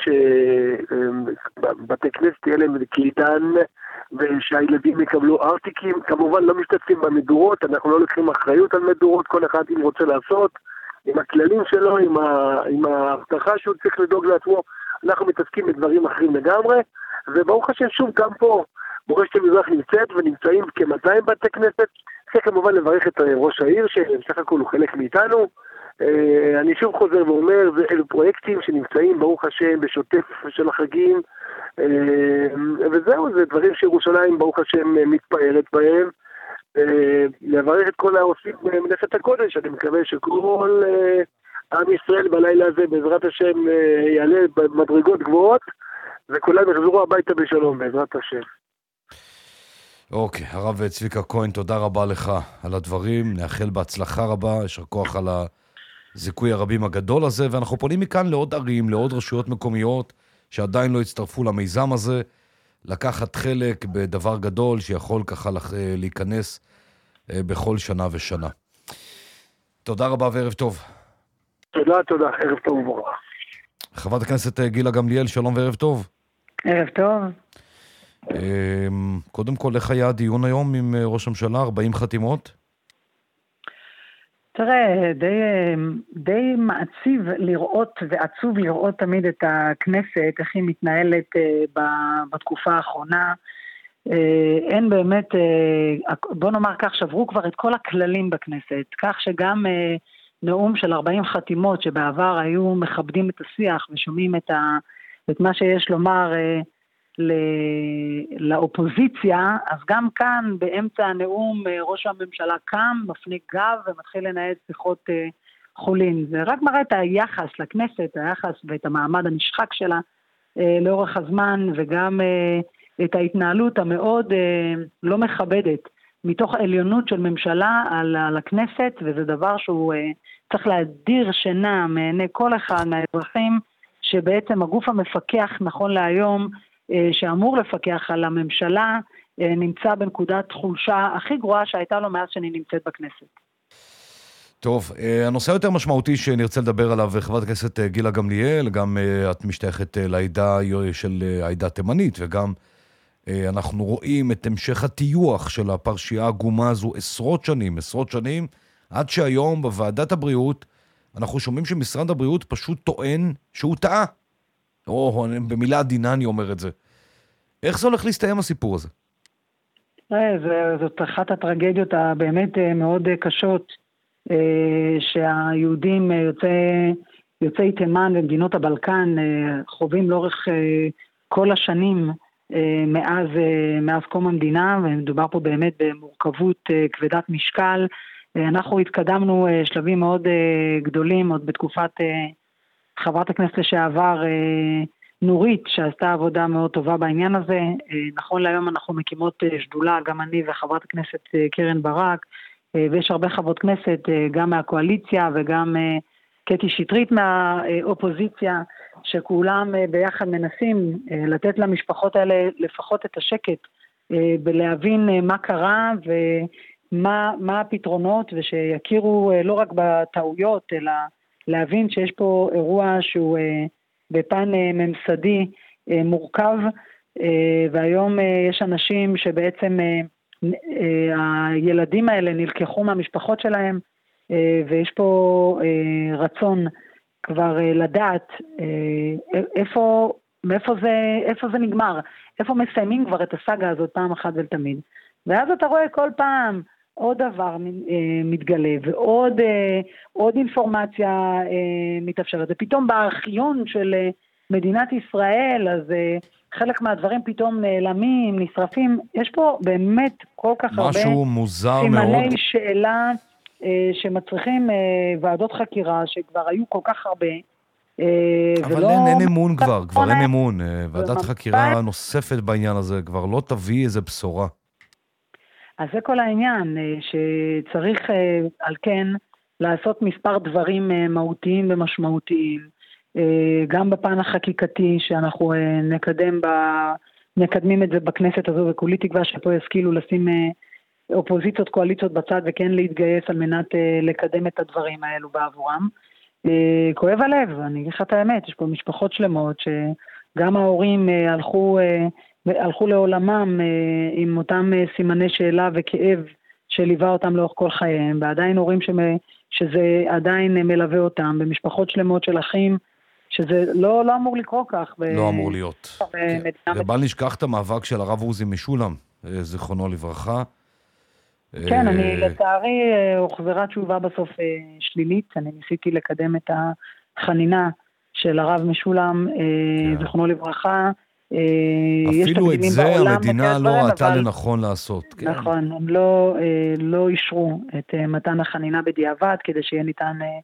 שבתי כנסת תהיה להם קליטן, ושהילדים יקבלו ארטיקים. כמובן לא משתתפים במדורות, אנחנו לא לוקחים אחריות על מדורות, כל אחד אם רוצה לעשות, עם הכללים שלו, עם, ה... עם ההבטחה שהוא צריך לדאוג לעצמו, אנחנו מתעסקים בדברים אחרים לגמרי, וברוך השם שוב גם פה, מורשת המזרח נמצאת ונמצאים כ-מאתיים בתי כנסת, צריך כמובן לברך את ראש העיר, שבסך הכל הוא חלק מאיתנו. אני שוב חוזר ואומר, אלו פרויקטים שנמצאים ברוך השם בשוטף של החגים, וזהו, זה דברים שירושלים ברוך השם מתפארת בהם. לברך את כל העושים במלאכת הקודש. אני מקווה שכל עם ישראל בלילה הזה בעזרת השם יעלה במדרגות גבוהות, וכולם יחזרו הביתה בשלום בעזרת השם. אוקיי, הרב צביקה כהן, תודה רבה לך על הדברים, נאחל בהצלחה רבה, ישר כוח על הזיכוי הרבים הגדול הזה, ואנחנו פונים מכאן לעוד ערים, לעוד רשויות מקומיות, שעדיין לא הצטרפו למיזם הזה, לקחת חלק בדבר גדול שיכול ככה להיכנס בכל שנה ושנה. תודה רבה וערב טוב. תודה, תודה, ערב טוב וברכה. חברת הכנסת גילה גמליאל, שלום וערב טוב. ערב טוב. קודם כל, איך היה הדיון היום עם ראש הממשלה? ארבעים חתימות? תראה, די, די מעציב לראות ועצוב לראות תמיד את הכנסת, איך היא מתנהלת בתקופה האחרונה. אין באמת, בוא נאמר כך, שברו כבר את כל הכללים בכנסת, כך שגם נאום של ארבעים חתימות שבעבר היו מכבדים את השיח ושומעים את, ה, את מה שיש לומר לאופוזיציה, אז גם כאן באמצע הנאום ראש הממשלה קם, מפנה גב ומתחיל לנהל שיחות חולין. זה רק מראה את היחס לכנסת, היחס ואת המעמד הנשחק שלה לאורך הזמן, וגם את ההתנהלות המאוד לא מכבדת מתוך העליונות של ממשלה על, על הכנסת, וזה דבר שהוא צריך להדיר שינה מעיני כל אחד מהאזרחים, שבעצם הגוף המפקח נכון להיום, שאמור לפקח על הממשלה, נמצא בנקודת חולשה הכי גרועה שהייתה לו מאז שאני נמצאת בכנסת. טוב, הנושא יותר משמעותי שנרצה לדבר עליו, חברת הכנסת גילה גמליאל, גם את משתייכת לעדה של העדה תימנית, וגם אנחנו רואים את המשך הטיוח של הפרשייה העגומה הזו עשרות שנים, עשרות שנים, עד שהיום בוועדת הבריאות, אנחנו שומעים שמשרד הבריאות פשוט טוען שהוא טעה. או, במילה עדינה אני אומר את זה. איך זה הולך להסתיים הסיפור הזה? זאת אחת הטרגדיות הבאמת מאוד קשות, שהיהודים יוצאי תימן ומדינות הבלקן חווים לאורך כל השנים מאז, מאז קום המדינה, ומדובר פה באמת במורכבות כבדת משקל. אנחנו התקדמנו שלבים מאוד גדולים, עוד בתקופת חברת הכנסת לשעבר נורית, שעשתה עבודה מאוד טובה בעניין הזה. נכון להיום אנחנו מקימות שדולה, גם אני וחברת הכנסת קרן ברק, ויש הרבה חברות כנסת, גם מהקואליציה וגם קטי שטרית מהאופוזיציה, שכולם ביחד מנסים לתת למשפחות האלה לפחות את השקט, ולהבין מה קרה ומה מה הפתרונות, ושיכירו לא רק בטעויות, אלא להבין שיש פה אירוע שהוא בפן ממסדי מורכב, והיום יש אנשים שבעצם הילדים האלה נלקחו מהמשפחות שלהם, ויש פה רצון כבר לדעת איפה, מאיפה זה, איפה זה נגמר, איפה מסיימים כבר את הסאגה הזאת פעם אחת ולתמיד. ואז אתה רואה כל פעם עוד דבר מתגלה, ועוד עוד אינפורמציה מתאפשרת. ופתאום בארכיון של מדינת ישראל, אז חלק מהדברים פתאום נעלמים, נשרפים. יש פה באמת כל כך הרבה סימני שאלה שמצריכים ועדות חקירה שכבר היו כל כך הרבה. אבל אין, אין אמון כבר, כבר אין אמון. ועדת חקירה נוספת בעניין הזה כבר לא תביא איזה בשורה. אז זה כל העניין, שצריך על כן לעשות מספר דברים מהותיים ומשמעותיים, גם בפן החקיקתי שאנחנו נקדם ב... מקדמים את זה בכנסת הזו, וכולי תקווה שפה ישכילו לשים אופוזיציות, קואליציות בצד, וכן להתגייס על מנת לקדם את הדברים האלו בעבורם. כואב הלב, אני אגיד לך את האמת, יש פה משפחות שלמות שגם ההורים הלכו, הלכו לעולמם עם אותם סימני שאלה וכאב שליווה אותם לאורך כל חייהם, ועדיין הורים שזה עדיין מלווה אותם, במשפחות שלמות של אחים, שזה לא, לא אמור לקרוא כך. לא אמור להיות. ובל נשכח את המאבק של הרב עוזי משולם, זיכרונו לברכה. כן, אני לצערי הוחזרה תשובה בסוף שלילית, אני ניסיתי לקדם את החנינה של הרב משולם, זיכרונו לברכה. אפילו את זה המדינה לא ראתה לנכון לעשות. נכון, הם לא אישרו את מתן החנינה בדיעבד, כדי שיהיה ניתן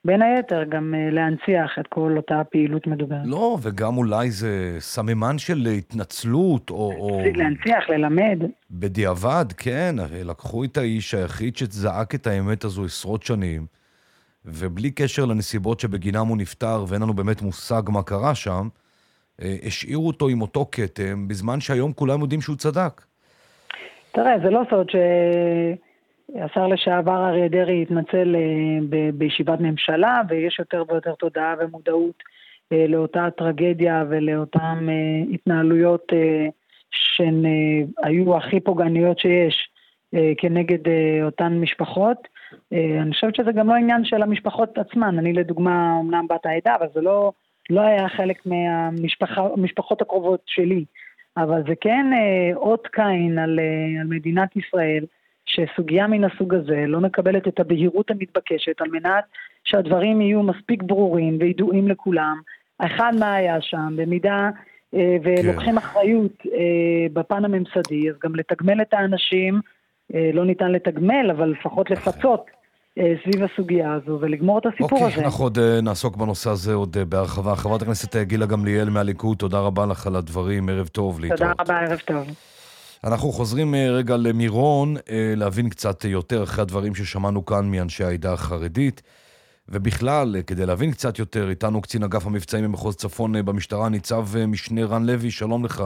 בין היתר גם להנציח את כל אותה פעילות מדוברת. לא, וגם אולי זה סממן של התנצלות, או... או... להנציח, ללמד. בדיעבד, כן, לקחו את האיש היחיד שזעק את האמת הזו עשרות שנים, ובלי קשר לנסיבות שבגינם הוא נפטר, ואין לנו באמת מושג מה קרה שם, השאירו אותו עם אותו כתם, בזמן שהיום כולם יודעים שהוא צדק. תראה, זה לא סוד שהשר לשעבר אריה דרעי התנצל ב- בישיבת ממשלה, ויש יותר ויותר תודעה ומודעות לאותה טרגדיה ולאותן התנהלויות שהן היו הכי פוגעניות שיש כנגד אותן משפחות. אני חושבת שזה גם לא עניין של המשפחות עצמן. אני לדוגמה אמנם בת העדה, אבל זה לא, לא היה חלק מהמשפחות הקרובות שלי. אבל זה כן אות קין על, על מדינת ישראל, שסוגיה מן הסוג הזה לא מקבלת את הבהירות המתבקשת, על מנת שהדברים יהיו מספיק ברורים וידועים לכולם. אחד מה היה שם, במידה ולוקחים אחריות בפן הממסדי, אז גם לתגמל את האנשים, לא ניתן לתגמל, אבל לפחות לפצות סביב הסוגיה הזו, ולגמור את הסיפור הזה. אוקיי, אנחנו עוד נעסוק בנושא הזה עוד בהרחבה. חברת הכנסת גילה גמליאל מהליכוד, תודה רבה לך על הדברים, ערב טוב להתראות. תודה רבה, ערב טוב. אנחנו חוזרים רגע למירון, להבין קצת יותר אחרי הדברים ששמענו כאן מאנשי העדה החרדית, ובכלל, כדי להבין קצת יותר, איתנו קצין אגף המבצעים במחוז צפון במשטרה, ניצב משנה רן לוי, שלום לך.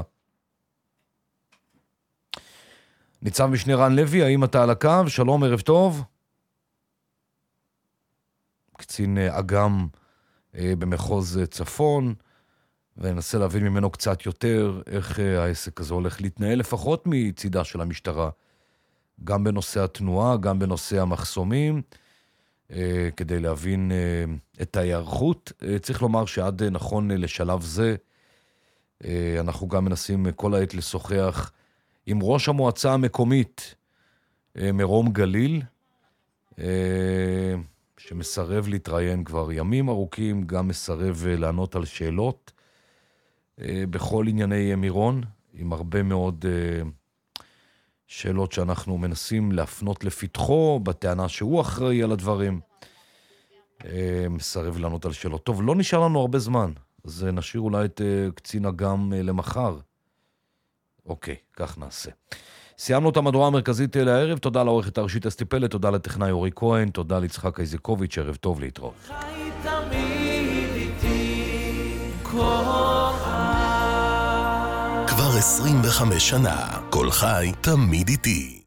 ניצב משנה רן לוי, האם אתה על הקו? שלום, ערב טוב. קצין אגם במחוז צפון, וננסה להבין ממנו קצת יותר איך העסק הזה הולך להתנהל, לפחות מצידה של המשטרה, גם בנושא התנועה, גם בנושא המחסומים, כדי להבין את ההיערכות. צריך לומר שעד נכון לשלב זה, אנחנו גם מנסים כל העת לשוחח עם ראש המועצה המקומית מרום גליל, שמסרב להתראיין כבר ימים ארוכים, גם מסרב לענות על שאלות בכל ענייני מירון, עם הרבה מאוד שאלות שאנחנו מנסים להפנות לפתחו, בטענה שהוא אחראי על הדברים. מסרב לענות על שאלות. טוב, לא נשאר לנו הרבה זמן, אז נשאיר אולי את קצין אגם למחר. אוקיי, כך נעשה. סיימנו את המהדורה המרכזית לערב, תודה לעורכת הראשית אסתי פלד, תודה לטכנאי אורי כהן, תודה ליצחק איזקוביץ', ערב טוב להתראות. כבר עשרים וחמש שנה, כל חי תמיד איתי.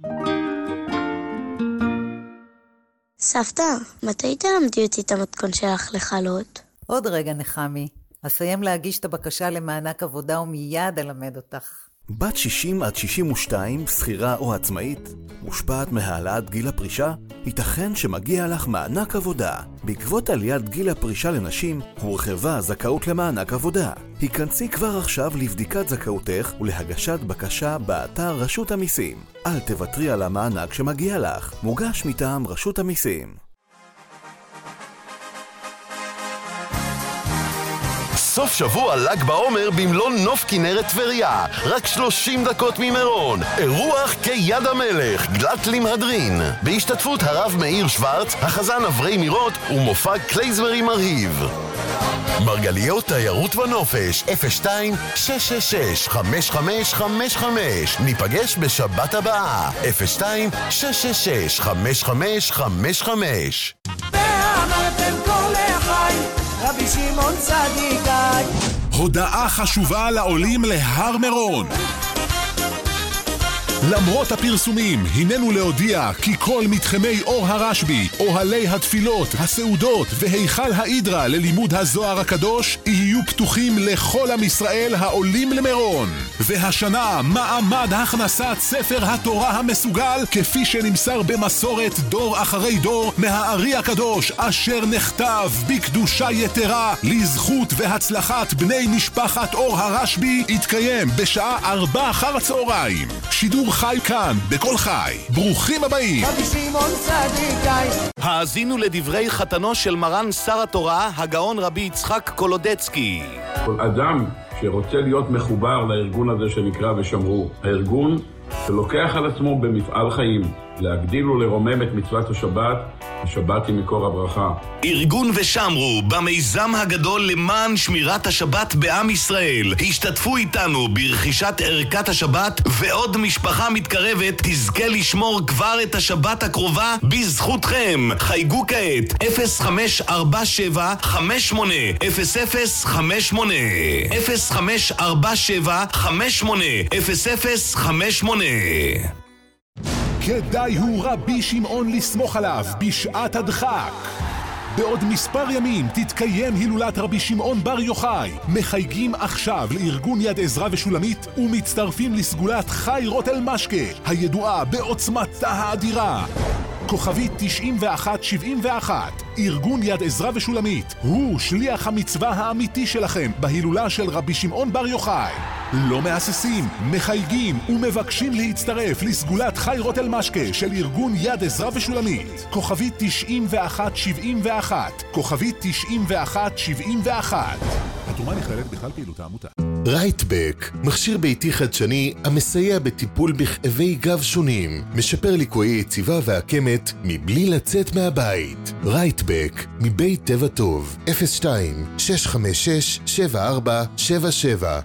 סבתא, מתי תלמדי אותי את המתכון שלך לחלות? עוד רגע נחמי, אסיים להגיש את הבקשה למענק עבודה ומיד אלמד אותך. בת שישים עד שישים ושתיים, שכירה או עצמאית, מושפעת מהעלאת גיל הפרישה? ייתכן שמגיע לך מענק עבודה. בעקבות עליית גיל הפרישה לנשים, הורחבה זכאות למענק עבודה. היכנסי כבר עכשיו לבדיקת זכאותך ולהגשת בקשה באתר רשות המיסים. אל תוותרי על המענק שמגיע לך. מוגש מטעם רשות המיסים. סוף שבוע ל"ג בעומר במלון נוף כנרת טבריה, רק שלושים דקות ממירון. אירוח כיד המלך, גלת למהדרין, בהשתתפות הרב מאיר שוורץ, החזן אברי מירות ומופע קלייזמרי מרהיב. מרגליות תיירות ונופש, אפס שתיים שש שש שש חמש חמש חמש חמש. ניפגש בשבת הבאה, אפס שתיים שש שש שש חמש חמש חמש חמש. ואמרתם כל החי רבי שמעון צדיקי. הודעה חשובה לעולים להר מירון. למרות הפרסומים, הננו להודיע כי כל מתחמי אור הרשבי, אוהלי התפילות, הסעודות והיכל ההידרה ללימוד הזוהר הקדוש יהיו פתוחים לכל עם ישראל העולים למירון. והשנה מעמד הכנסת ספר התורה המסוגל, כפי שנמסר במסורת דור אחרי דור מהארי הקדוש, אשר נכתב בקדושה יתרה לזכות והצלחת בני משפחת אור הרשבי, יתקיים בשעה ארבע אחר הצהריים. שידור חי כאן, בכל חי. ברוכים הבאים. רבי שמעון צדיקי. האזינו לדברי חתנו של מרן שר התורה, הגאון רבי יצחק קולודצקי. כל אדם שרוצה להיות מחובר לארגון הזה שנקרא ושמרו, הארגון שלוקח על עצמו במפעל חיים להגדיל ולרומם את מצוות השבת, השבת היא מקור הברכה. ארגון ושמרו במיזם הגדול למען שמירת השבת בעם ישראל. השתתפו איתנו ברכישת ערכת השבת, ועוד משפחה מתקרבת תזכה לשמור כבר את השבת הקרובה בזכותכם. חייגו כעת אפס חמש ארבע שבע חמש שמונה אפס אפס חמש שמונה אפס חמש ארבע שבע חמש שמונה אפס אפס חמש שמונה. כדאי הוא רבי שמעון לסמוך עליו בשעת הדחק. בעוד מספר ימים תתקיים הילולת רבי שמעון בר יוחאי. מחייגים עכשיו לארגון יד עזרא ושולמית ומצטרפים לסגולת חי רוטל משקה, הידועה בעוצמתה האדירה. כוכבית תשעים ואחת שבעים ואחת, ארגון יד עזרא ושולמית, הוא שליח המצווה האמיתי שלכם בהילולה של רבי שמעון בר יוחאי. לא מהססים, מחייגים ומבקשים להצטרף לסגולת חי רוטל משקה של ארגון יד עזרא ושולמית. כוכבית תשעים ואחת שבעים ואחת, כוכבית תשעים ואחת שבעים ואחת. התרומה נכללת בכלל פעילות העמותה. רייטבק, מכשיר ביתי חדשני המסייע בטיפול בכאבי גב שונים, משפר ליקויי יציבה והקמת מבלי לצאת מהבית. רייטבק, מבית טבע טוב, אפס שתיים שש חמש שש שבע ארבע שבע שבע.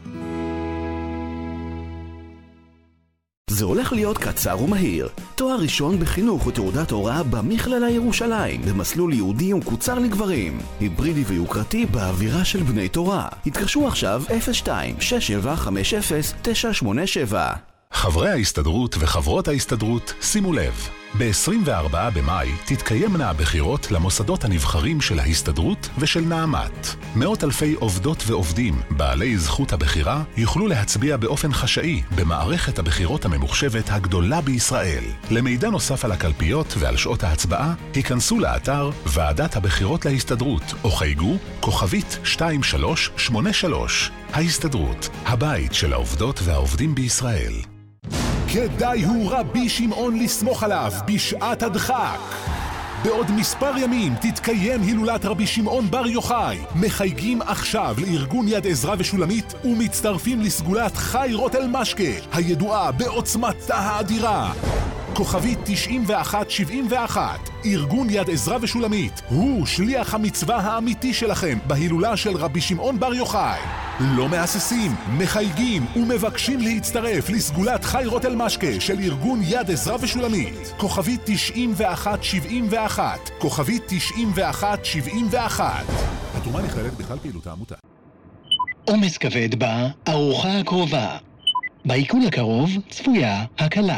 זה הולך להיות קצר ומהיר. תואר ראשון בחינוך ותעודת הוראה במכללה ירושלים, במסלול יהודי ומקוצר לגברים. היברידי ויוקרתי באווירה של בני תורה. התקשרו עכשיו אפס שתיים שש שבע חמש אפס תשע שמונה שבע. חברי ההסתדרות וחברות ההסתדרות, שימו לב. ב-עשרים וארבעה במאי תתקיימנה הבחירות למוסדות הנבחרים של ההסתדרות ושל נעמת. מאות אלפי עובדות ועובדים בעלי זכות הבחירה יוכלו להצביע באופן חשאי במערכת הבחירות הממוחשבת הגדולה בישראל. למידע נוסף על הקלפיות ועל שעות ההצבעה, היכנסו לאתר ועדת הבחירות להסתדרות או חייגו כוכבית שתיים שלוש שמונה שלוש. ההסתדרות, הבית של העובדות והעובדים בישראל. כדאי הוא רבי שמעון לסמוך עליו בשעת הדחק. בעוד מספר ימים תתקיים הילולת רבי שמעון בר יוחאי. מחייגים עכשיו לארגון יד עזרא ושולמית ומצטרפים לסגולת חי רוטל משקה, הידועה בעוצמתה האדירה. כוכבית תשעים ואחת שבעים ואחת, ארגון יד עזרא ושולמית, הוא שליח המצווה האמיתי שלכם בהילולה של רבי שמעון בר יוחאי. לא מהססים, מחייגים ומבקשים להצטרף לסגולת חי רוטל משקה של ארגון יד עזרא ושולמית. כוכבית תשעים ואחת שבעים ואחת, כוכבית תשעים ואחת שבעים ואחת. התרומה נכללת בכלל פעילות העמותה. עומס כבד בארוחה הקרובה. בעיכול הקרוב צפויה הקלה.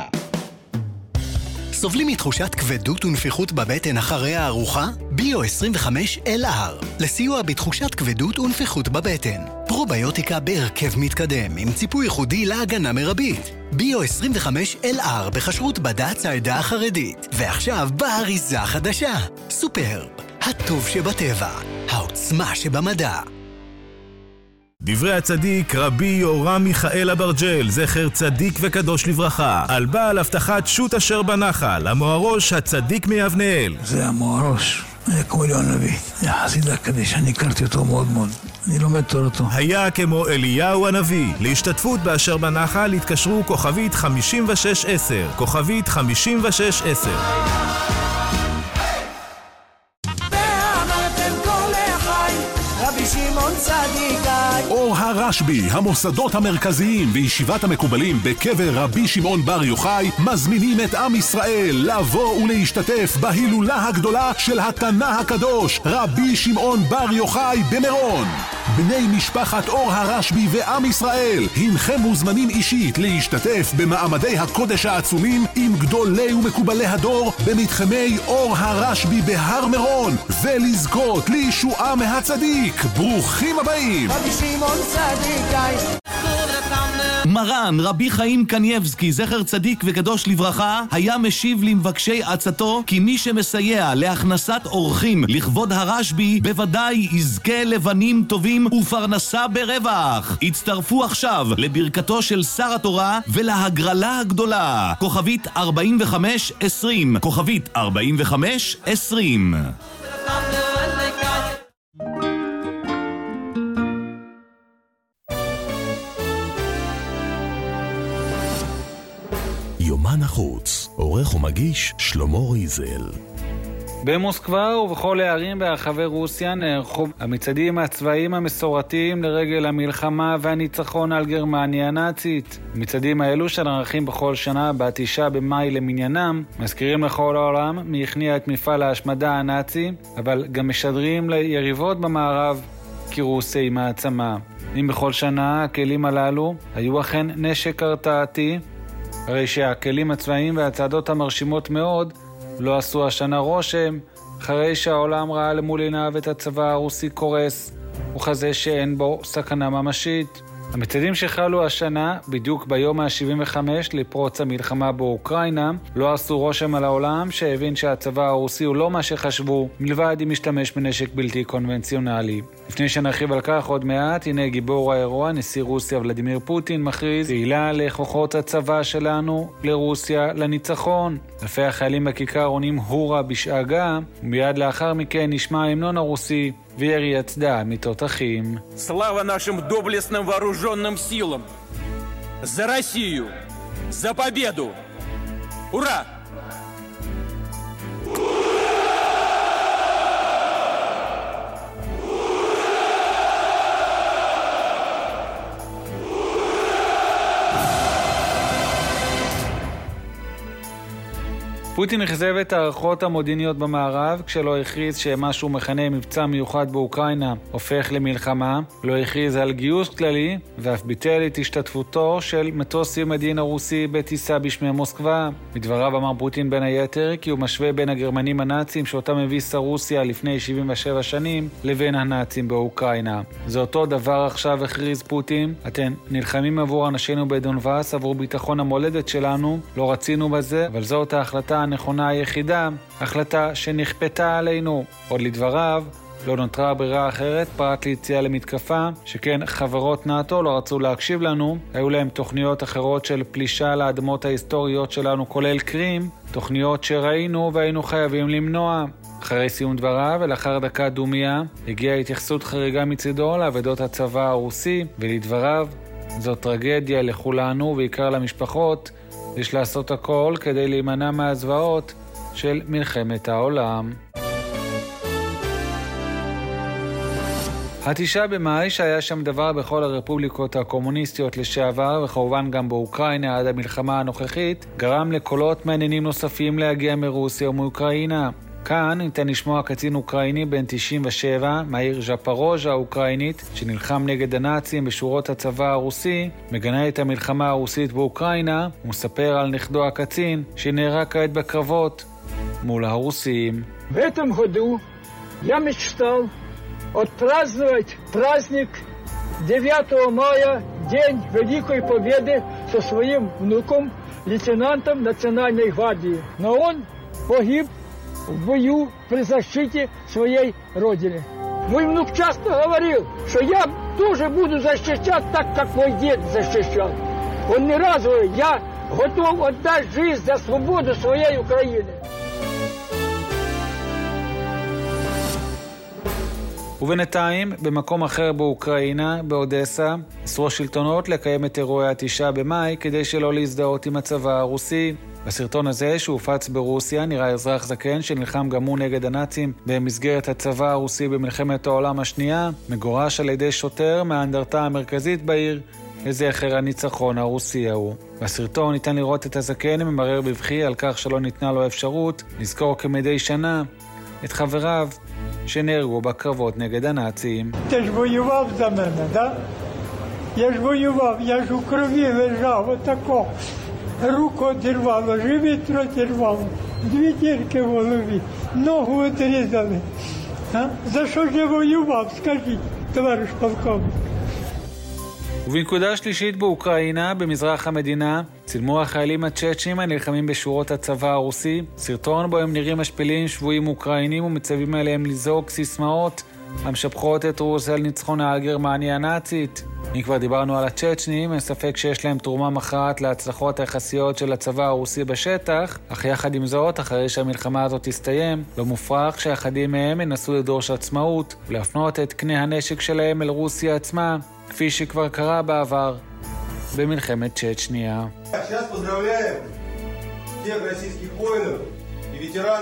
סובלים מתחושת כבדות ונפיחות בבטן אחרי הארוחה? ביו עשרים וחמש אל אר, לסיוע בתחושת כבדות ונפיחות בבטן. פרוביוטיקה בהרכב מתקדם, עם ציפוי ייחודי להגנה מרבית. ביו עשרים וחמש אל אר בחשרות בד"ץ העדה החרדית. ועכשיו באריזה חדשה. סופרב, הטוב שבטבע, העוצמה שבמדע. דברי הצדיק רבי יורם מיכאל אברג'ל, זכר צדיק וקדוש לברכה, על בעל הבטחת שו"ת אשר בנחל, המוהרוש הצדיק מיבנאל. זה המוהרוש, היה כמו אליהו הנביא, היה חסיד הקדש, אני הכרתי אותו מאוד מאוד, אני לומד תורתו. היה כמו אליהו הנביא. להשתתפות באשר בנחל התקשרו כוכבית חמישים ושש עשר, כוכבית חמישים ושש עשר. אור הרשב"י, המוסדות המרכזיים וישיבת המקובלים בקבר רבי שמעון בר יוחאי מזמינים את עם ישראל לבוא ולהשתתף בהילולה הגדולה של התנא הקדוש רבי שמעון בר יוחאי במירון. בני משפחת אור הרשב"י ועם ישראל, הנכם מוזמנים אישית להשתתף במעמדי הקודש העצומים עם גדולי ומקובלי הדור במתחמי אור הרשב"י בהר מירון, ולזכות לישועה מהצדיק. ברוכים הבאים. רבי שמעון צדיקאי. מרן רבי חיים קנייבסקי, זכר צדיק וקדוש לברכה, היה משיב למבקשי עצתו כי מי שמסייע להכנסת אורחים לכבוד הרשב"י בוודאי יזכה לבנים טובים ופרנסה ברווח. הצטרפו עכשיו לברכתו של שר התורה ולהגרלה הגדולה. כוכבית ארבעים וחמש עשרים, כוכבית ארבעים וחמש עשרים. יומן החוץ, עורך ומגיש שלמה ריזל. במוסקבה ובכל הערים ברחבי רוסיה נערכו המצעדים הצבאיים המסורתיים לרגל המלחמה והניצחון על גרמניה הנאצית. המצעדים האלו שנערכים בכל שנה בתשעה במאי למניינם, מזכירים לכל העולם מי הכניע את מפעל ההשמדה הנאצי, אבל גם משדרים ליריבות במערב כי רוסיה היא מעצמה. אם בכל שנה הכלים הללו היו אכן נשק הרתעתי, הרי שהכלים הצבאיים והצעדות המרשימות מאוד לא עשו השנה רושם, אחרי שהעולם ראה למול עיניו את הצבא הרוסי קורס, וכזה שאין בו סכנה ממשית. המצעדים שחלו השנה, בדיוק ביום ה-שבעים וחמש לפרוץ המלחמה באוקראינה, לא עשו רושם על העולם שהבין שהצבא הרוסי הוא לא מה שחשבו, מלבד אם משתמש בנשק בלתי קונבנציונלי. לפני שנרחיב על כך עוד מעט, הנה גיבור האירוע, נשיא רוסיה ולדימיר פוטין, מכריז תהילה לכוחות הצבא שלנו, לרוסיה, לניצחון. אלפי החיילים בכיכר עונים הורה בשאגה, ומיד לאחר מכן נשמע ההמנון הרוסי וירי הצדעה מתותחים. Слава нашим доблестным вооруженным силам! За Россию! За победу! Ура! פוטין הכזב את הערכות המודיעיניות במערב כשלא הכריז שמה שהוא מכנה מבצע מיוחד באוקראינה הופך למלחמה, לא הכריז על גיוס כללי ואף ביטל את השתתפותו של מטוס המדין הרוסי בטיסה בשמי מוסקבה. בדבריו אמר פוטין בין היתר כי הוא משווה בין הגרמנים הנאצים שאותם הביסה רוסיה לפני שבעים ושבע שנים לבין הנאצים באוקראינה. זה אותו דבר עכשיו הכריז פוטין, אתם נלחמים עבור אנשינו בדונבאס, עבור ביטחון המולדת שלנו, לא רצינו בזה, אבל זאת ההחלטה הנכונה היחידה, החלטה שנכפתה עלינו. עוד לדבריו, לא נותרה ברירה אחרת פרט ליציאה למתקפה, שכן חברות נאטו לא רצו להקשיב לנו, היו להם תוכניות אחרות של פלישה לאדמות ההיסטוריות שלנו כולל קרים, תוכניות שראינו והיינו חייבים למנוע. אחרי סיום דבריו ולאחר דקה דומיה, הגיעה התייחסות חריגה מצידו לעבודות הצבא הרוסי, ולדבריו, זו טרגדיה לכולנו ועיקר למשפחות, יש לעשות הכל כדי להימנע מהזוועות של מלחמת העולם. התשעה במאי, שהיה שם דבר בכל הרפובליקות הקומוניסטיות לשעבר, וכמובן גם באוקראינה עד המלחמה הנוכחית, גרם לקולות מעניינים נוספים להגיע מרוסיה ומאוקראינה. כאן ניתן לשמוע קצין אוקראיני בן תשעים ושבע, מהעיר ז'פורוז'ה האוקראינית, שנלחם נגד הנאצים בשורות הצבא הרוסי, מגנה את המלחמה הרוסית באוקראינה, ומספר על נכדו הקצין, שנהרג כעת בקרבות מול הרוסים. В этом году я мечтал отпраздновать праздник девятого мая, День Великой Победы, со своим внуком, лейтенантом Национальной гвардии. Но он погиб в бою при защите своей родины. Мой внук часто говорил, что я тоже буду защищать так, как мой дед защищал. Он не раз говорил, я готов отдать жизнь за свободу своей Украины. ובינתיים, במקום אחר באוקראינה, באודסה, אסרו השלטונות לקיים את אירועי התשעה במאי כדי שלא להזדהות עם הצבא הרוסי. בסרטון הזה שהופץ ברוסיה נראה אזרח זקן שנלחם גם הוא נגד הנאצים במסגרת הצבא הרוסי במלחמת העולם השנייה, מגורש על ידי שוטר מהאנדרטה המרכזית בעיר לזכר הניצחון הרוסי ההוא. בסרטון ניתן לראות את הזקן ממרר בבכי על כך שלא ניתנה לו אפשרות לזכור כמדי שנה את חבריו שנהרגו בקרבות נגד הנאצים. Ти ж воював за мене, да? Я ж воював, я ж у крові лежав, отако. Руку одірвало, живіт розірвало, дві дірки в голові, ногу отрізали. А? За що ж я воював, скажіть, товариш полковник? ובנקודה שלישית באוקראינה, במזרח המדינה, צילמו החיילים הצ'צ'נים הנלחמים בשורות הצבא הרוסי, סרטון בו הם נראים משפילים שבויים אוקראינים ומצווים עליהם לזעוק סיסמאות המשבחות את רוסיה על ניצחונה על גרמניה הנאצית. אם כבר דיברנו על הצ'צ'נים, אין ספק שיש להם תרומה מכרעת להצלחות היחסיות של הצבא הרוסי בשטח, אך יחד עם זאת, אחרי שהמלחמה הזאת תסתיים, לא מופרך שאחדים מהם ינסו לדרוש עצמאות ולהפנות את קנה הנשק שלהם אל רוסיה עצמה, כפי שכבר קרה בעבר במלחמת צ'צ'ניה. Сейчас поздравляем всех российских воинов и ветеранов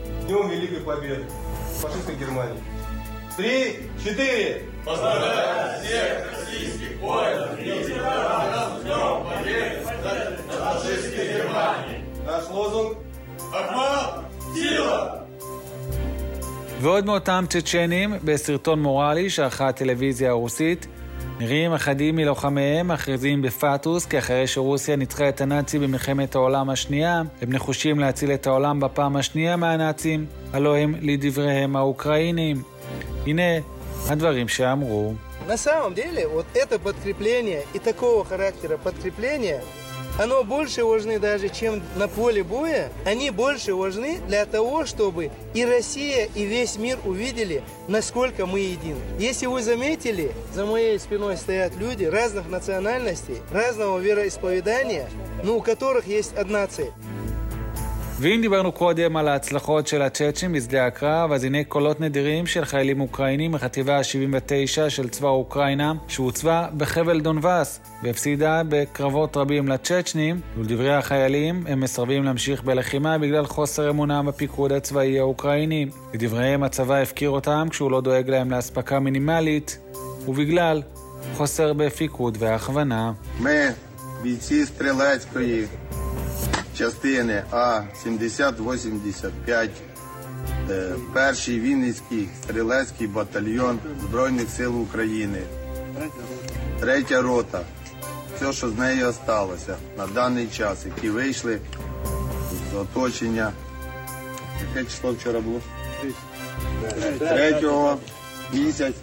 Днем Великой Победы фашистской Германии. Три, четыре! Поздравляю всех российских воинов и ветеранов с Днем Победы над фашистской Германией. Наш лозунг Ахмат, сила! ועוד מאותם צ'צ'נים, בסרטון מורלי שערכה הטלוויזיה הרוסית, נראים אחדים מלוחמיהם מכריזים בפאטוס כי אחרי שרוסיה ניצחה את הנאצים במלחמת העולם השנייה, הם נחושים להציל את העולם בפעם השנייה מהנאצים, הלא הם לדבריהם האוקראינים. הנה הדברים שאמרו. На самом деле, вот это подкрепление и такого характера подкрепления, оно больше важны даже, чем на поле боя. Они больше важны для того, чтобы и Россия, и весь мир увидели, насколько мы едины. Если вы заметили, за моей спиной стоят люди разных национальностей, разного вероисповедания, но у которых есть одна цель. ואם דיברנו קודם על ההצלחות של הצ'צ'ים בשדה הקרב, אז הנה קולות נדירים של חיילים אוקראינים מחטיבה ה-שבעים ותשע של צבא אוקראינה, שהוצבה בחבל דונבאס, והפסידה בקרבות רבים לצ'צ'נים, ולדברי החיילים הם מסרבים להמשיך בלחימה בגלל חוסר אמונה בפיקוד הצבאי האוקראיני. לדבריהם הצבא הפקיר אותם כשהוא לא דואג להם להספקה מינימלית, ובגלל חוסר בפיקוד והכוונה. Ми, бійці стрілецької частини А сімдесят вісімдесят п'ять, перший Вінницький стрілецький батальйон Збройних сил України, третя рота, все, що з нею осталося на даний час, які вийшли з оточення. Яке число вчора було? Третього місяць.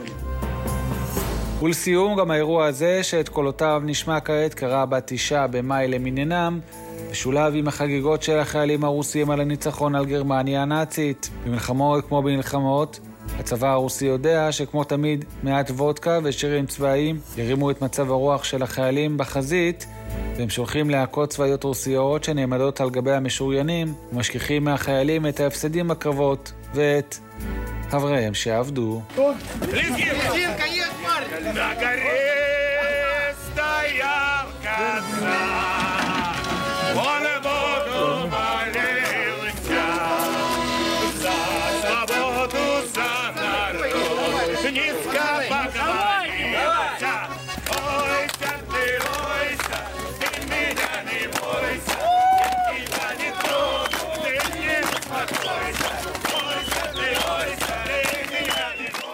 ולסיום גם האירוע הזה שאת קולותיו נשמע כעת קרה בתשעה במאי למינינם, משולב עם החגיגות של החיילים הרוסים על הניצחון על גרמניה הנאצית. במלחמות כמו במלחמות, הצבא הרוסי יודע שכמו תמיד מעט וודקה ושירים צבאיים ירימו את מצב הרוח של החיילים בחזית, והם שולחים להקות צבאיות רוסיות שנעמדות על גבי המשוריינים ומשכיחים מהחיילים את ההפסדים בקרבות ואת חבריהם שעבדו. На горе стоял казак, он Богу молился за свободу, за народ, низко поклонился. Ойся ты, ойся, ты меня не бойся, я тебя не трону, ты не беспокойся. Ойся ты, ойся, ты меня не бойся.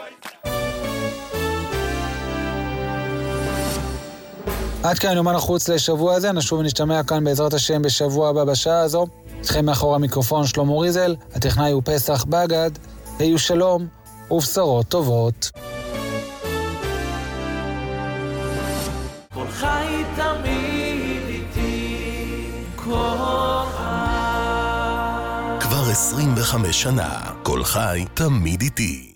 עד כאן יומן החוץ לשבוע הזה, נשוב ונשתמע כאן בעזרת השם בשבוע הבא בשעה הזו. איתכם מאחור המיקרופון שלמה ריזל, הטכנאי הוא פסח בגד, היו שלום ובשורות טובות. כל חי תמיד איתי, כל חי. כבר עשרים וחמש שנה, כל חי תמיד איתי.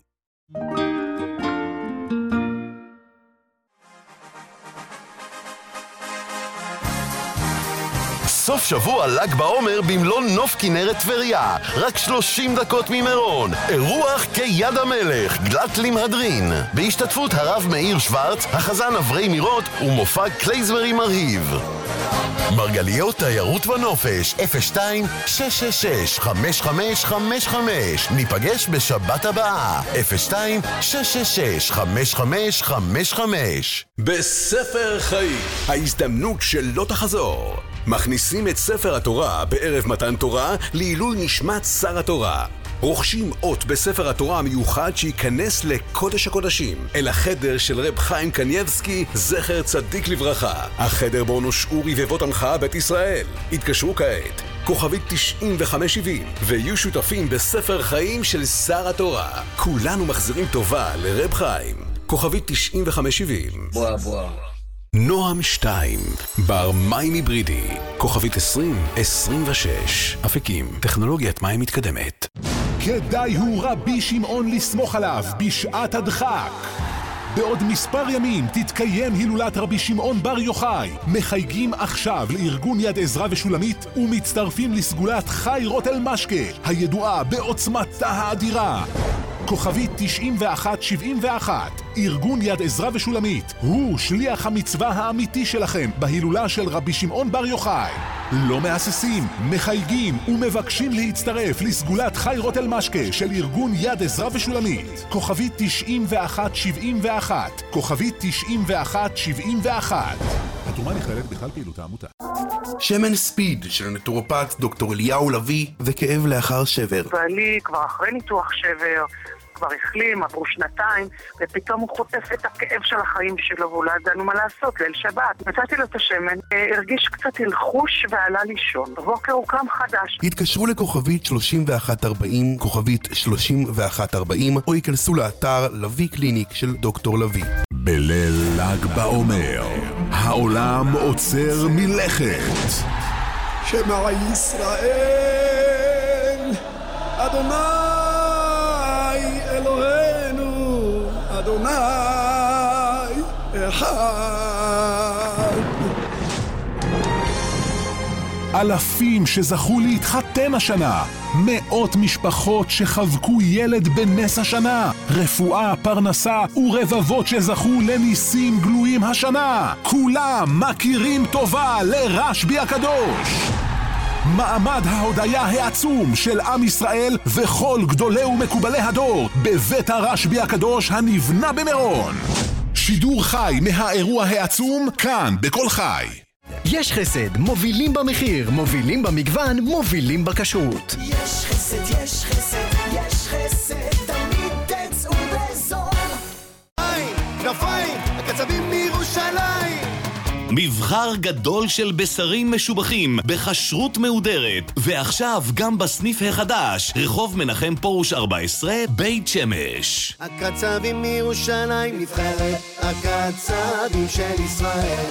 סוף שבוע ל"ג בעומר במלון נוף כנרת טבריה, רק שלושים דקות ממירון. אירוח כיד המלך, גלת למהדרין, בהשתתפות הרב מאיר שוורץ, החזן אברי מירות ומופע קלייזמרי מרהיב. מרגליות תיירות ונופש, אפס שתיים שש שש שש חמש חמש חמש חמש. ניפגש בשבת הבאה, אפס שתיים שש שש שש חמש חמש חמש חמש. בספר חיים, ההזדמנות שלא תחזור. מכניסים את ספר התורה בערב מתן תורה לעילוי נשמת שר התורה. רוכשים אות בספר התורה המיוחד שייכנס לקודש הקודשים, אל החדר של רב חיים קנייבסקי, זכר צדיק לברכה. החדר בו נושעו רבבות עמך בית ישראל. התקשרו כעת, כוכבית תשעים וחמש שבעים, ויהיו שותפים בספר חיים של שר התורה. כולנו מחזירים טובה לרב חיים. כוכבית תשעים וחמש שבעים. בוא בוא. נועם שתיים, בר מים היברידי, כוכבית עשרים עשרים ושש, אפיקים, טכנולוגיית מים מתקדמת. כדאי הוא רבי שמעון לסמוך עליו בשעת הדחק. בעוד מספר ימים תתקיים הילולת רבי שמעון בר יוחאי. מחייגים עכשיו לארגון יד עזרא ושולמית ומצטרפים לסגולת חי רוטל משקה, הידועה בעוצמתה האדירה. כוכבית תשעים ואחת שבעים ואחת. ארגון יד עזרא ושולמית הוא שליח המצווה האמיתי שלכם בהילולה של רבי שמעון בר יוחאי. לא מהססים, מחייגים ומבקשים להצטרף לסגולת חי רוטל משקה של ארגון יד עזרא ושולמית. כוכבית תשעים ואחת שבעים ואחת. כוכבית תשעים ואחת שבעים ואחת. התרומה נכללת בכלל פעילות העמותה. שמן ספיד של נטורופט דוקטור אליהו לביא וכאב לאחר שבר. ואני כבר אחרי ניתוח שבר, כבר החלים, עברו שנתיים, ופתאום הוא חוטף את הכאב של החיים שלו, ואולי ידענו מה לעשות, ליל שבת. נתתי לו את השמן, הרגיש קצת הלחוש ועלה לישון. בבוקר הוא קם חדש. התקשרו לכוכבית שלושים ואחת ארבעים, כוכבית שלושים ואחת ארבעים, או ייכנסו לאתר לביא קליניק של דוקטור לביא. בליל ל"ג בעומר, העולם עוצר מלכת. שמע ישראל, אדוני אלוהינו, אדוני אחד. אלפים שזכו להתחתן השנה, מאות משפחות שחבקו ילד בנס השנה, רפואה, פרנסה ורבבות שזכו לניסים גלויים השנה. כולם מכירים טובה לרשב"י הקדוש. מעמד ההודיה העצום של עם ישראל וכל גדולי ומקובלי הדור בבית הרשב"י הקדוש הנבנה במירון. שידור חי מהאירוע העצום כאן בכל חי. יש חסד, מובילים במחיר, מובילים במגוון, מובילים בכשרות. יש חסד, יש חסד, יש חסד, תמיד תצאו בזול. כנפיים, הקצבים מירושלים. מבחר גדול של בשרים משובחים בכשרות מהודרת, ועכשיו גם בסניף החדש, רחוב מנחם פרוש ארבע עשרה, בית שמש. הקצבים מירושלים נבחרת, הקצבים של ישראל.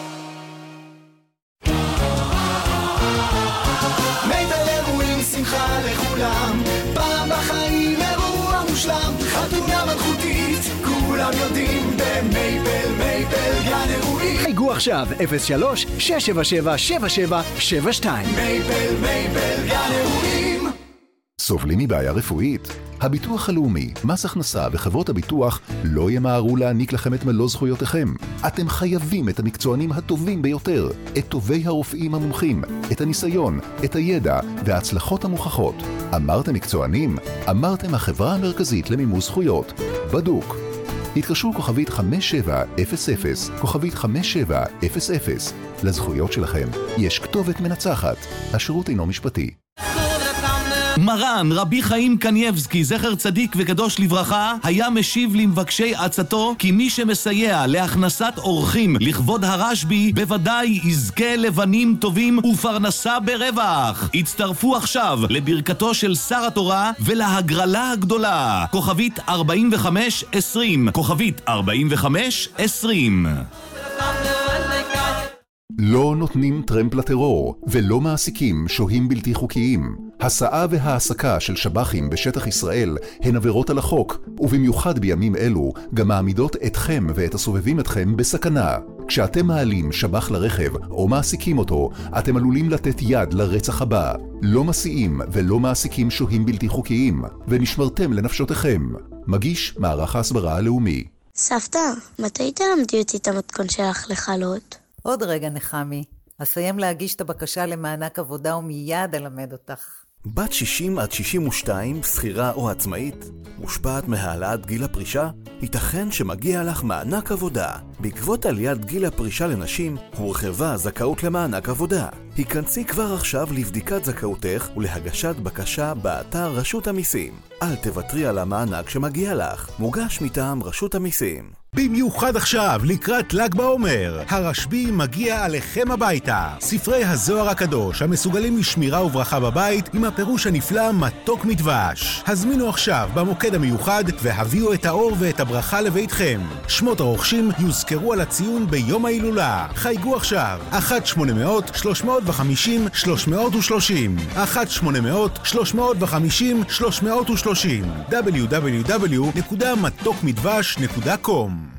שמחה לכולם, פעם בחיים אירוע מושלם, חתונה מלכותית, כולם יודעים במייבל, מייבל גן אירועים. חייגו עכשיו אפס שלוש שש שבע שבע שבע שבע שבע שתיים. מייבל, מייבל גן אירועים. סובלים מבעיה רפואית? הביטוח הלאומי, מס הכנסה וחברות הביטוח לא ימהרו להעניק לכם את מלוא זכויותיכם. אתם חייבים את המקצוענים הטובים ביותר, את טובי הרופאים המומחים, את הניסיון, את הידע וההצלחות המוכחות. אמרתם מקצוענים? אמרתם החברה המרכזית למימוש זכויות. בדוק. התקשרו כוכבית חמש שבע אפס אפס, כוכבית חמש שבע אפס אפס. לזכויות שלכם יש כתובת מנצחת. השירות אינו משפטי. מרן רבי חיים קנייבסקי, זכר צדיק וקדוש לברכה, היה משיב למבקשי עצתו כי מי שמסייע להכנסת אורחים לכבוד הרשב"י בוודאי יזכה לבנים טובים ופרנסה ברווח. הצטרפו עכשיו לברכתו של שר התורה ולהגרלה הגדולה. כוכבית ארבעים וחמש עשרים, כוכבית ארבעים וחמש עשרים. לא נותנים טרמפ לטרור ולא מעסיקים שוהים בלתי חוקיים. הסעה והעסקה של שב"חים בשטח ישראל הן עבירות על החוק, ובמיוחד בימים אלו גם מעמידות אתכם ואת הסובבים אתכם בסכנה. כשאתם מעלים שב"ח לרכב או מעסיקים אותו, אתם עלולים לתת יד לרצח הבא. לא מסיעים ולא מעסיקים שוהים בלתי חוקיים, ונשמרתם לנפשותיכם. מגיש מערך ההסברה הלאומי. סבתא, מתי תלמדי אותי את המתכון שלך לחלות? עוד רגע נחמי, אסיים להגיש את הבקשה למענק עבודה ומיד אלמד אותך. בת שישים עד שישים ושתיים, שכירה או עצמאית, מושפעת מהעלאת גיל הפרישה? ייתכן שמגיע לך מענק עבודה. בעקבות עליית גיל הפרישה לנשים, הורחבה הזכאות למענק עבודה. היכנסי כבר עכשיו לבדיקת זכאותך ולהגשת בקשה באתר רשות המיסים. אל תוותרי על המענק שמגיע לך. מוגש מטעם רשות המיסים. במיוחד עכשיו, לקראת ל"ג בעומר, הרשב"י מגיע עליכם הביתה. ספרי הזוהר הקדוש, המסוגלים לשמירה וברכה בבית, עם הפירוש הנפלא מתוק מדבש. הזמינו עכשיו במוקד המיוחד, והביאו את האור ואת הברכה לביתכם. שמות הרוכשים יוזכרו על הציון ביום ההילולה. חייגו עכשיו, אחת שמונה מאות שלוש מאות וחמישים שלוש מאות ושלושים, אחת שמונה מאות שלוש מאות וחמישים שלוש מאות ושלושים, דאבליו דאבליו דאבליו נקודה מתוק מדבש נקודה קום.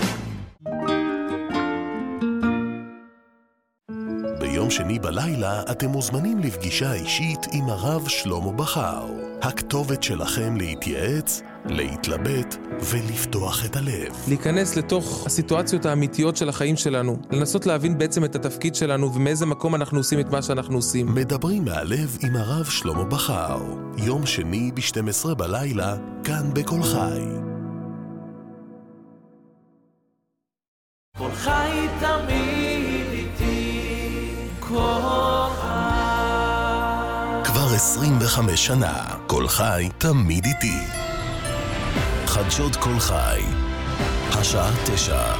ביום שני בלילה אתם מוזמנים לפגישה אישית עם הרב שלמה בכר. הכתובת שלכם להתייעץ, להתלבט ולפתוח את הלב. להיכנס לתוך הסיטואציות האמיתיות של החיים שלנו, לנסות להבין בעצם את התפקיד שלנו ומאיזה מקום אנחנו עושים את מה שאנחנו עושים. מדברים מהלב עם הרב שלמה בכר, יום שני ב-שתים עשרה בלילה, כאן בכל חי. כל חי תמיד איתי, כל חי. כבר עשרים וחמש שנה, כל חי תמיד איתי. חדשות כל חי, השעה תשע.